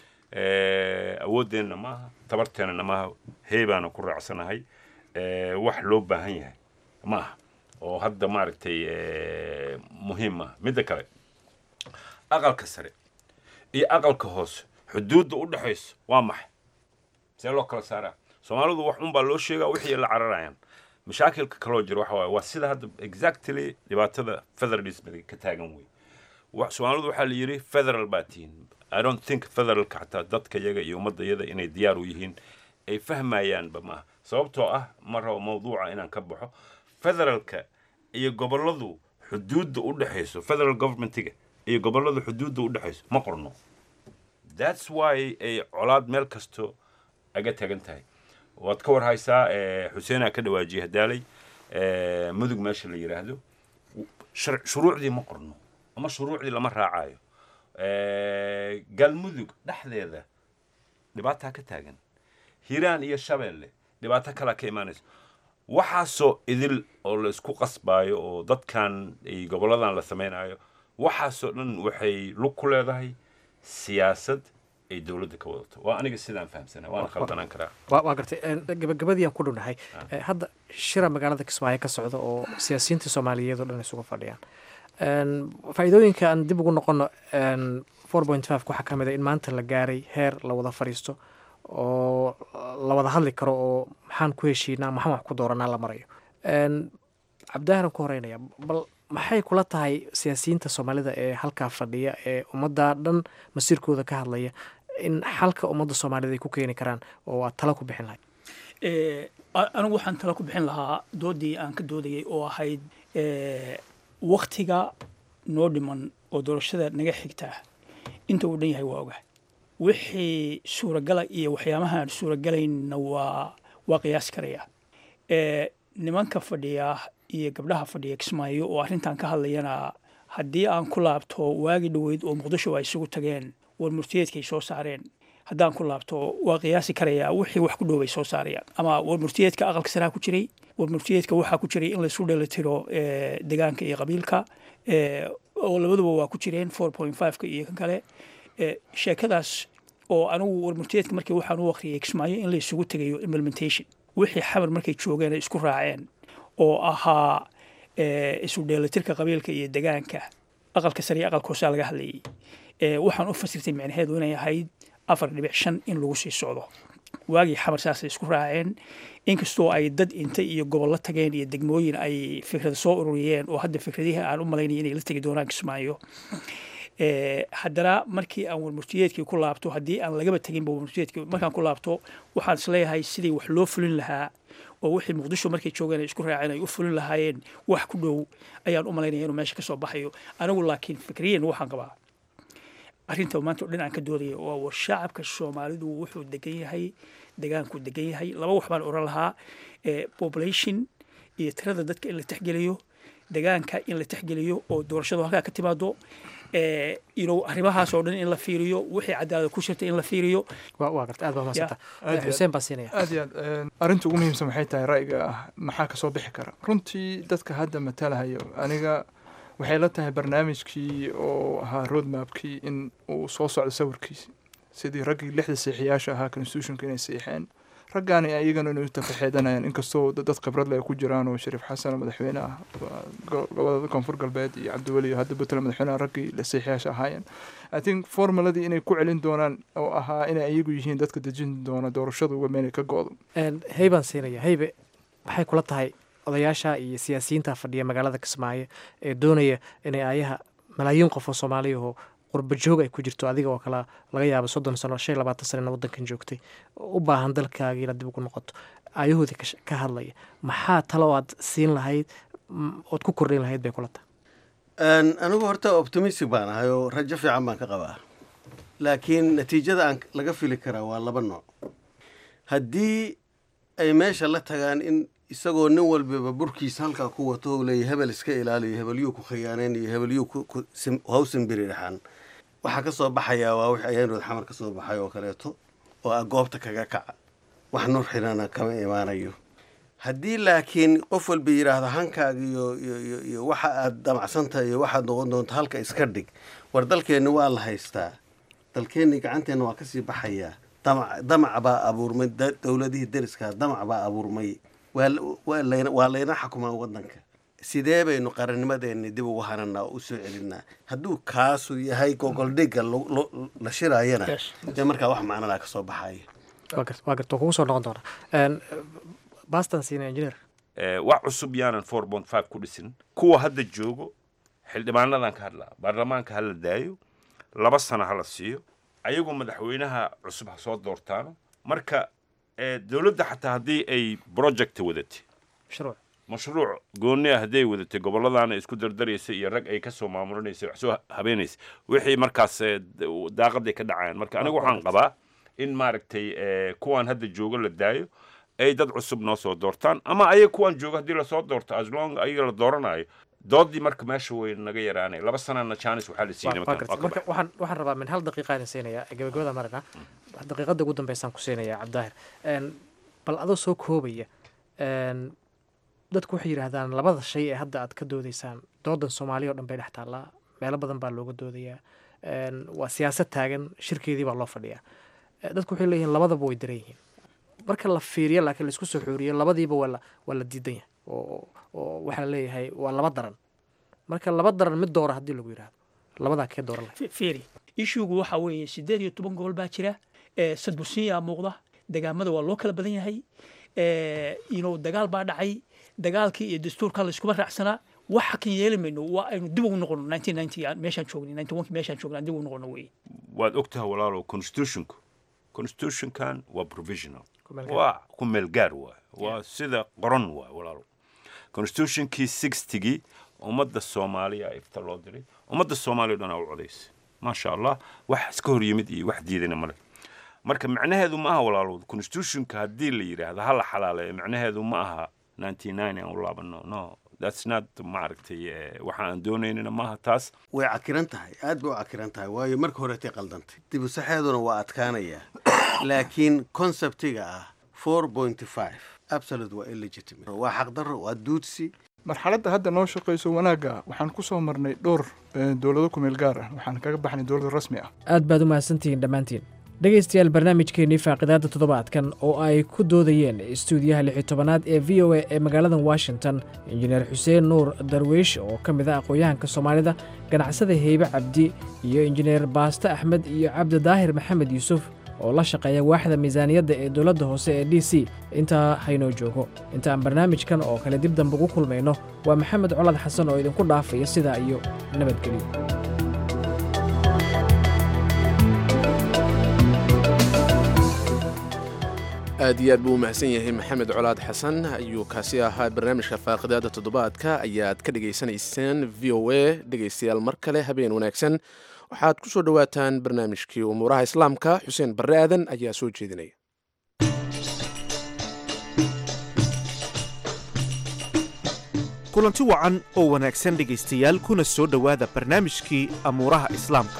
ee awoodeenna maaha tabarteena maaha heebaana ku raacsanahay ee wax loo baahan yahay maaha oo hadda maaragtay ee muhiim ah mid kale aqalka sare iyo aqalka hoose xuduudda u dhaxayso waa maxay see loo kala saaraa Soomaalidu wax un baa loo sheegaa wixii la cararayaan mashaakilka kale oo jira waxa waaye waa sida hadda exactly dhibaatada federalism ka taagan way wax Soomaalidu waxa la yiri federal baatiin I don't think federal ka xataa dadka iyaga iyo ummadayada inay diyaar u yihiin ay fahmayaan bama sababtoo ah marro mawduuca inaan ka baxo federalka iyo goboladu xuduudda u dhaxayso federal governmentiga iyo goboladu xuduudda u dhaxayso ma qorno that's why ay colaad meel kasto aga tagan tahay waad ka war haysaa ee Xuseena ka dhawaajiyay hadaalay ee mudug meesha la yiraahdo shuruucdii ma qorno ama shuruucdii lama raacayo ee galmudug dhaxdeeda dhibaato ka taagan Hiiraan iyo Shabeelle dhibaato kala ka imaanayso waxa soo idil oo la isku qasbaayo oo dadkan ay goboladan la sameeynaayo waxa soo dhan waxay lug ku leedahay siyaasad ay dowladda ka wadato waa aniga sidaan fahamsanaa waana khaldanaan karaa waa gartay gabagabadii aan ku dhownahay hadda shira magaalada Kismaayo ka socda oo siyaasiyiinta Soomaaliyeed oo dhan isugu fadhiyaan faa'iidooyinka aan dib ugu noqono four point five waxa kamid ah in maanta la gaaray heer la wada fariisto oo la wada hadli karo oo maxaan ku heshiinaa maxaan wax ku dooranaa la marayo cabdaahan ku horeynaya bal maxay kula tahay siyaasiyiinta Soomaalida ee halka fadhiya ee ummadda dhan masiirkooda ka hadlaya in xalka ummadda Soomaalida ay ku keeni karaan oo aad talo ku bixin lahayd ee anigu waxaan talo ku bixin lahaa doodii aan ka doodayay oo ahayd ee waqtiga noo dhiman oo doorashada naga xigta inta uu dhan yahay waa ogaa wixii suuragala iyo waxyaabaha aan suuragalayna waa waa qiyaas karaya ee nimanka fadhiya iyo gabdhaha fadhiya Kismaayo oo arrintan ka hadlayana haddii aan ku laabto waagi dhaweyd oo Muqdisho ay isugu tageen war murtiyeedkay soo saareen haddaan ku laabto waa qiyaasi karaya wixii wax ku dhoobay soo saarayaan ama war murtiyeedka aqalka sare ku jiray war murtiyeedka waxa ku jiray in la isku dheelitiro ee deegaanka iyo qabiilka ee oo labaduba waa ku jireen four point five ka iyo kan kale ee sheekadaas oo anigu war murtiyeedka markii waxaan u waqtiyay Kismaayo in la isugu tagayo implementation wixii xamar markay joogeen ay isku raaceen oo ahaa ee isu dheelitirka qabiilka iyo deegaanka aqalka sare iyo aqalka hoose laga hadlayay ee waxaan u fasirtay macnaheedu inay ahayd afar dhibic shan in lagu sii socdo waagii xamar saas isku raaceen inkastoo ay dad inta iyo gobollo tageen iyo degmooyin ay fikrad soo ururiyeen oo hadda fikradihi aan u malaynay inay la tagi doonaan Kismaayo ee haddana markii aan warmurtiyeedkii ku laabto haddii aan lagaba tagin warmurtiyeedkii markaan ku laabto waxaan isleeyahay sidii wax loo fulin lahaa oo wixii Muqdisho markay joogeen ay isku raaceen ay u fulin lahaayeen wax ku dhow ayaan u malaynay inuu meesha ka soo baxayo anigu laakiin fikriyan waxaan qabaa arrinta maanta dhinacan ka doodaya oo war shacabka Soomaalidu wuxuu degan yahay deegaanku degan yahay laba wax baan oran lahaa ee population iyo tirada dadka in la tixgeliyo deegaanka in la tixgeliyo oo doorashadu halka ka timaado ee inuu arrimahaas oo dhan in la fiiriyo wixii cadaalad ku jirta in la fiiriyo waa waa garta aad baa maasanta Xuseen Basinaya aad iyo aad arrinta ugu muhiimsan waxay tahay ra'yiga ah maxaa ka soo bixi kara runtii dadka hadda matalahayo aniga waxay la tahay barnaamijkii oo ahaa roadmapkii in uu soo socdo sawirkiisi sidii raggii lixda seexiyaasha ahaa constitutionka inay seexeen raggaani ayagana inay tafaxeedanayaan inkastoo dad khibrad leh ku jiraan oo Shariif Xasan madaxweyne ah gobolada koonfur galbeed iyo Cabdiwali iyo hadda Puntland madaxweyne raggii la seexiyaasha ahaayeen I think formuladii inay ku celin doonaan oo ahaa inay ayagu yihiin dadka dejin doona doorashadu uga meel ka goodo hayban siinaya haybe waxay kula tahay odayaasha iyo siyaasiyiinta fadhiya magaalada Kismaayo ee doonaya inay ayaha malaayiin qof oo Soomaaliyeed oo qurba joog ay ku jirto adiga oo kala laga yaabo soddon sano shan iyo labaatan sano waddankan joogtay u baahan dalkaaga inaad dib ugu noqoto ayahoodii ka hadlaya maxaa talo aad siin lahayd ood ku kordhin lahayd bay kula tahay anigu horta optimistic baan ahay oo rajo fiican baan ka qabaa laakiin natiijada aan laga fili karaa waa laba nooc haddii ay meesha la tagaan in isagoo nin walbaba burkiisa halkaa ku wato leeyahay hebel iska ilaaliyo hebelyuu ku khiyaaneen iyo hebelyuu hawsan biri dhaxan waxaa ka soo baxayaa waa wixii ayaan rood xamar ka soo baxay oo kaleeto oo ah goobta kaga kaca wax nur xirana kama imaanayo haddii laakiin qof walba yidhaahdo hankaaga iyo iyo iyo waxa aad damacsantahay iyo waxaad noqon doonta halka iska dhig war dalkeenni waa la haystaa dalkeenni gacanteenna waa kasii baxayaa damac damac baa abuurmay dowladihii deriskaa damac baa abuurmay waa layna xukumaa waddanka sidee baynu qarannimadeenni dib ugu hananaa oo u soo celinaa hadduu kaasu yahay gogoldhigga la shiraayana dee markaa wax macnalaa ka soo baxaya waa garta kugu soo noqon doonaa bastan sina engineer wax cusub yaanan four point five ku dhisin kuwa hadda joogo xildhibaanadan ka hadlaa baarlamaanka hala daayo laba sano hala siiyo ayagoo madaxweynaha cusub ha soo doortaano marka dowladda xataa haddii ay project wadatay mashruuc mashruuc gooni ah haday wadatay gobolladana isku dardaraysa iyo rag ay ka soo maamulinaysa wax soo habeenaysa wixii markaas daaqaday ka dhacayaan marka anigu waxaan qabaa in maaragtay kuwan hadda joogo la daayo ay dad cusub noo soo doortaan ama ayaga kuwan joogo haddii lasoo doorto as long ayaga la dooranayo doodii marka meesha way naga yaraanay laba sanana chance waxaa la siinay marka waxaan waxaan rabaa min hal daqiiqa aan siinaya gabagabada marna daqiiqada ugu dambeysaan ku siinaya Cabdaahir een bal adoo soo koobaya een dadku waxay yiraahdaan labada shay ee hadda aad ka doodaysaan doodan Soomaaliya oo dhan bay dhex taallaa meelo badan baa looga doodayaa waa siyaasad taagan shirkeedii baa loo fadhiyaa dadku waxay leeyihiin labadaba way daran yihiin marka la fiiriyo laakiin laisku soo xooriyo labadiiba waa la waa la diidan yahay oo oo waxaa leeyahay waa laba daran marka laba daran mid doora haddii lagu yidhaahdo labadaa kee dooran lahay fiiri ishugu waxa weeye siddeed iyo toban gobol baa jira sadbusiyaa muuqda degaamada waa loo kala badan yahay inuu dagaal baa dhacay dagaalkii iyo dastuurka la iskuma raacsanaa waxa kan yeeli mayno waa aynu dib ugu noqono nineteen ninety meeshaan joognay ninety one meeshaan joognay dib ugu noqono weeye waad ogtahay walaalow constitutionku constitutionkan waa provisional waa ku meel gaar waay waa sida qoran waay walaalow constitutionkii sixtygii ummadda soomaaliya ifta loo diray ummadda soomaaliya dhan aa u codaysay maasha allah wax iska hor yimid iyo wax diidana male marka macnaheedu ma aha walaalow constitutionka haddii la yidhaahdo hala xalaaleeyo macnaheedu ma aha ninety nine aan u laabano no that's not maaragtay waxa aan doonaynana maaha taas way cakiran tahay aad bay u cakiran tahay waayo marka horetay qaldantay dib u saxeeduna waa adkaanayaa laakiin conceptiga ah four point five absolute waa illegitimate waa xaqdarro waa duudsi marxaladda hadda noo shaqayso wanaagga waxaan ku soo marnay dhowr dowlado ku meel gaar ah waxaan kaga baxnay dowlad rasmi ah aad baad u mahadsantihiin dhammaantiin dhegaystayaal barnaamijkeennii faaqidaadda toddobaadkan oo ay ku doodayeen istuudiyaha lix iyo tobanaad ee v o a ee magaalada washington injineer xuseen nuur darwiish oo ka mid ah aqoon-yahanka soomaalida ganacsada heybe cabdi iyo injineer baaste axmed iyo cabdi daahir maxamed yuusuf oo la shaqeeya waaxda miisaaniyadda ee dowladda hoose ee d c intaa haynoo joogo inta aan barnaamijkan oo kale dib dambe ugu kulmayno waa maxamed colad xasan oo idinku dhaafaya sidaa iyo nabadgelyo aad iyo aad buu u mahadsan yahay maxamed colaad xasan ayuu kaasi ahaa barnaamijka faaqidaada toddobaadka ayaad ka dhegaysanayseen v o a dhegaystayaal mar kale habeen wanaagsan waxaad ku soo dhowaataan barnaamijkii umuuraha islaamka xuseen barre aadan ayaa soo jeedinaya kulanti wacan oo wanaagsan dhegaystayaal kuna soo dhowaada barnaamijkii amuuraha islaamka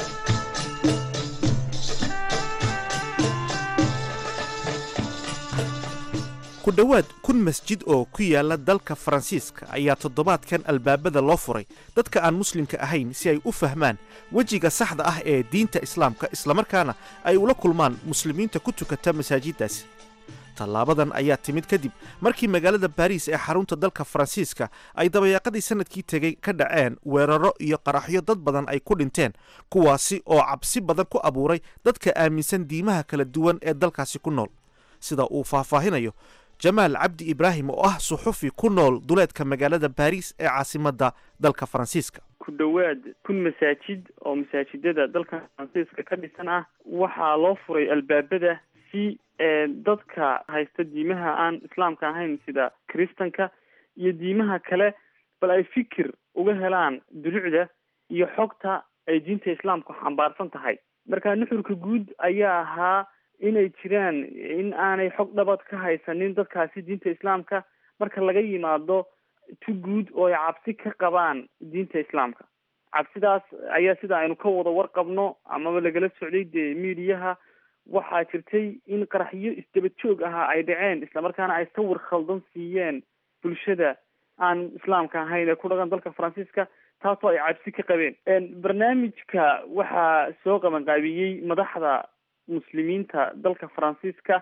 ku dhowaad kun masjid oo ku yaala dalka faransiiska ayaa toddobaadkan albaabada loo furay dadka aan muslimka ahayn si ay u fahmaan wejiga saxda ah ee diinta islaamka islamarkaana ay ula kulmaan muslimiinta ku tukata masaajiddaasi tallaabadan ayaa timid kadib markii magaalada baariis ee xarunta dalka faransiiska ay dabayaaqadii sannadkii tegey ka dhaceen weeraro iyo qaraxyo dad badan ay ku dhinteen kuwaasi oo cabsi badan ku abuuray dadka aaminsan diimaha kala duwan ee dalkaasi ku nool sida uu faahfaahinayo jamaal cabdi ibraahim oo ah suxufi ku nool duleedka magaalada baariis ee caasimadda dalka faransiiska ku dhowaad kun masaajid oo masaajidada dalka faransiiska ka dhisan ah waxaa loo furay albaabada si dadka haysta diimaha aan islaamka ahayn sida kiristanka iyo diimaha kale bal ay fikir uga helaan dulucda iyo xogta ay diinta islaamku xambaarsan tahay marka nuxurka guud ayaa ahaa inay jiraan in aanay xog dhabad ka haysanin dadkaasi diinta islaamka marka laga yimaado tu guud oo ay cabsi ka qabaan diinta islaamka cabsidaas ayaa sida aynu ka wada warqabno amaba lagala socday dee miidiyaha waxaa jirtay in qaraxyo isdaba joog ahaa ay dhaceen islamarkaana ay sawir khaldan siiyeen bulshada aan islaamka ahayn ee ku dhaqan dalka faransiiska taasoo ay cabsi ka qabeen barnaamijka waxaa soo qabanqaabiyey madaxda muslimiinta dalka faransiiska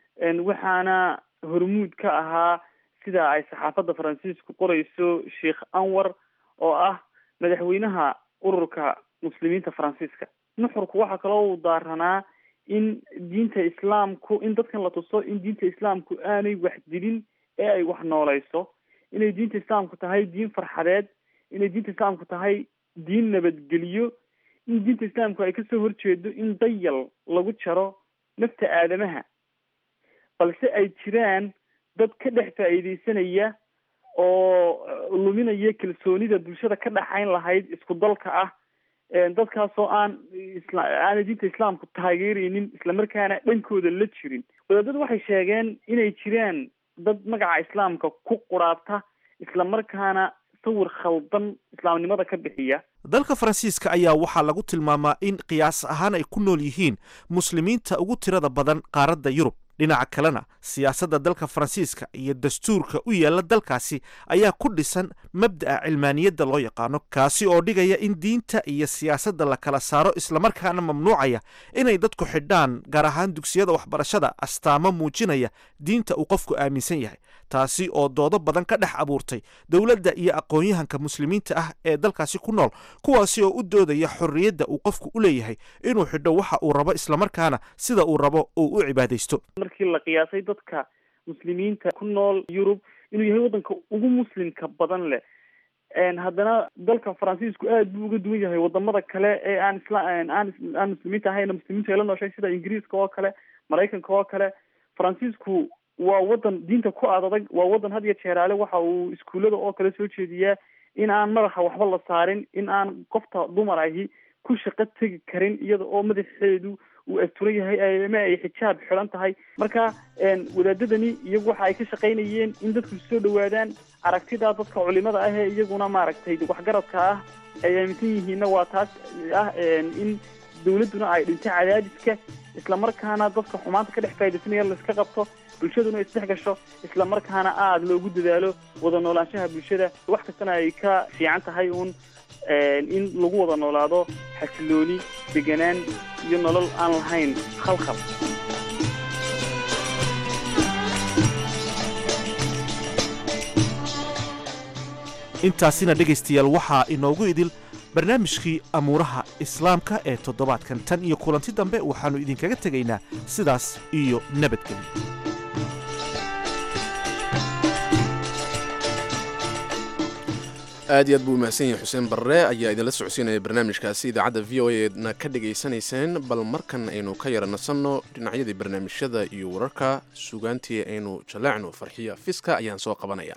waxaana hormuud ka ahaa sida ay saxaafadda faransiisku qorayso sheekh anwar oo ah madaxweynaha ururka muslimiinta faransiiska nuxurku waxaa kaloo u daaranaa in diinta islaamku in dadkan la tuso in diinta islaamku aanay wax dilin ee ay wax nooleyso inay diinta islaamku tahay diin farxadeed inay diinta islaamku tahay diin nabadgeliyo in diinta islaamku ay kasoo horjeedo in dayal lagu jaro nafta aadamaha balse ay jiraan dad ka dhex faa'iidaysanaya oo luminaya kalsoonida bulshada ka dhaxayn lahayd isku dalka ah dadkaasoo aan aanay diinta islaamku taageeraynin islamarkaana dhankooda la jirin wadaadadu waxay sheegeen inay jiraan dad magaca islaamka ku quraabta islamarkaana sawir khaldan islaamnimada ka bixiya dalka faransiiska ayaa waxaa lagu tilmaamaa in qiyaas ahaan ay ku nool yihiin muslimiinta ugu tirada badan qaaradda yurub dhinaca kalena siyaasadda dalka faransiiska iyo dastuurka u yaalla dalkaasi ayaa ku dhisan mabda'a cilmaaniyadda loo yaqaano kaasi oo dhigaya in diinta iyo siyaasadda la kala saaro islamarkaana mamnuucaya inay dadku xidhaan gaar ahaan dugsiyada waxbarashada astaamo muujinaya diinta uu qofku aaminsan yahay taasi oo doodo badan ka dhex abuurtay dowladda iyo aqoon-yahanka muslimiinta ah ee dalkaasi ku nool kuwaasi oo u doodaya xorriyadda uu qofku u leeyahay inuu xidho waxa uu rabo islamarkaana sida uu rabo uu u cibaadaysto markii la qiyaasay dadka muslimiinta ku nool yurub inuu yahay waddanka ugu muslimka badan leh haddana dalka faransiisku aad buu uga duwan yahay wadamada kale ee aan isla aan aan muslimiinta ahayn muslimiinta ay la nooshay sida ingiriiska oo kale maraykanka oo kale faransiisku waa wadan diinta ku adag waa wadan had iyo jeeraale waxa uu iskuullada oo kale soo jeediyaa in aan madaxa waxba la saarin in aan qofta dumar ahi ku shaqo tegi karin iyada oo madaxeedu uu asturan yahay ama ay xijaab xiran tahay marka wadaadadani iyagu waxa ay ka shaqaynayeen in dadku soo dhawaadaan aragtida dadka culimada ah ee iyaguna maaragtay waxgaradka ah ay aaminsan yihiinna waa taas ah in dawladduna ay dhintay cadaadiska islamarkaana dadka xumaanta ka dhex faa'iidaysanaya laiska qabto bulshaduna isdhex gasho islamarkaana aada loogu dadaalo wada noolaanshaha bulshada wax kastana ay ka fiican tahay uun in lagu wada noolaado xasilooni deganaan iyo nolol aan lahayn khalkhal intaasina dhegaystayaal waxaa inoogu idil barnaamijkii amuuraha islaamka ee toddobaadkan tan iyo kulanti dambe waxaannu idinkaga tegaynaa sidaas iyo nabadgelyo aad iyo aad buu umahadsan yahay xuseen barre ayaa idinla socodsiinaya barnaamijkaasi idaacadda v o a eedna ka dhegaysanayseen bal markan aynu ka yara nasanno dhinacyadii barnaamijyada iyo wararka sugaantii aynu jaleecno farxiya fiska ayaan soo qabanaya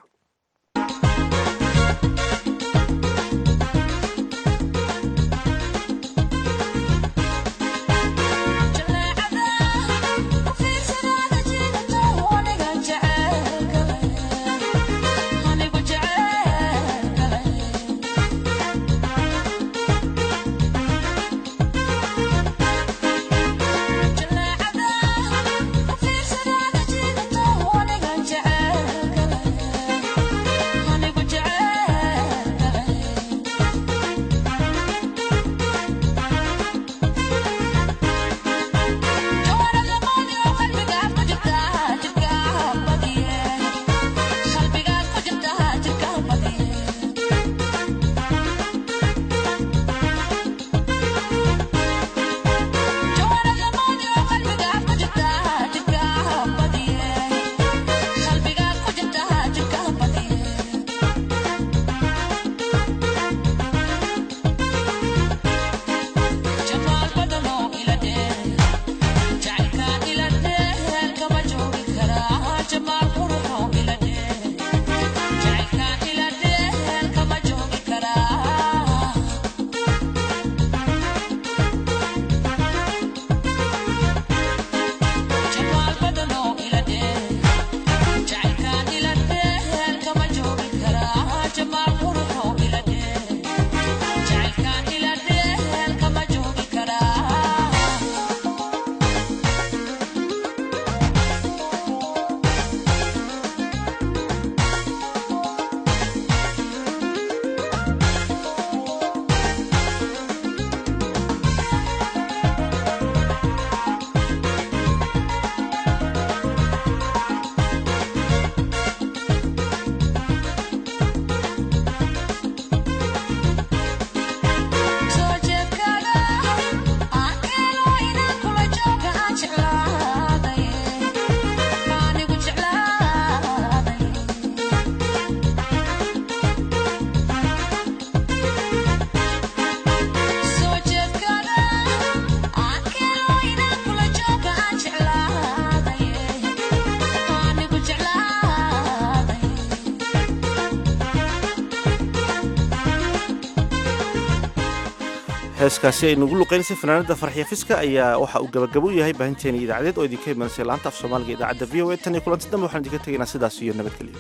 heeskaasi aynu ugu luqaynaysay fanaanada farxiya fiska ayaa waxa uu gabagabo u yahay baahinteena idaacadeed oo idinka imaanasay laanta af soomaaliga idaacadda v o a tan iyo kulanti dambe waxaan idinka tegaynaa sidaas iyo nabadgelyo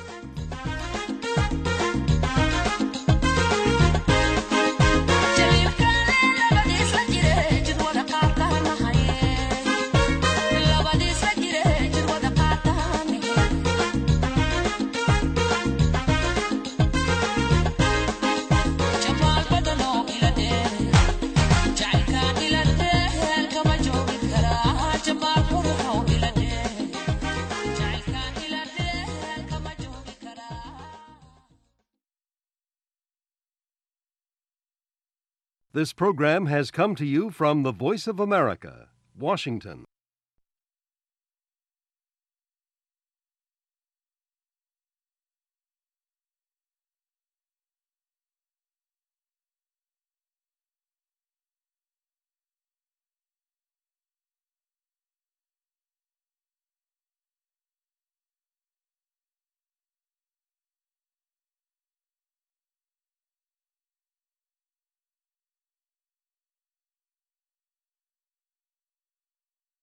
Jilibka This program has come to you from the Voice of America, Washington.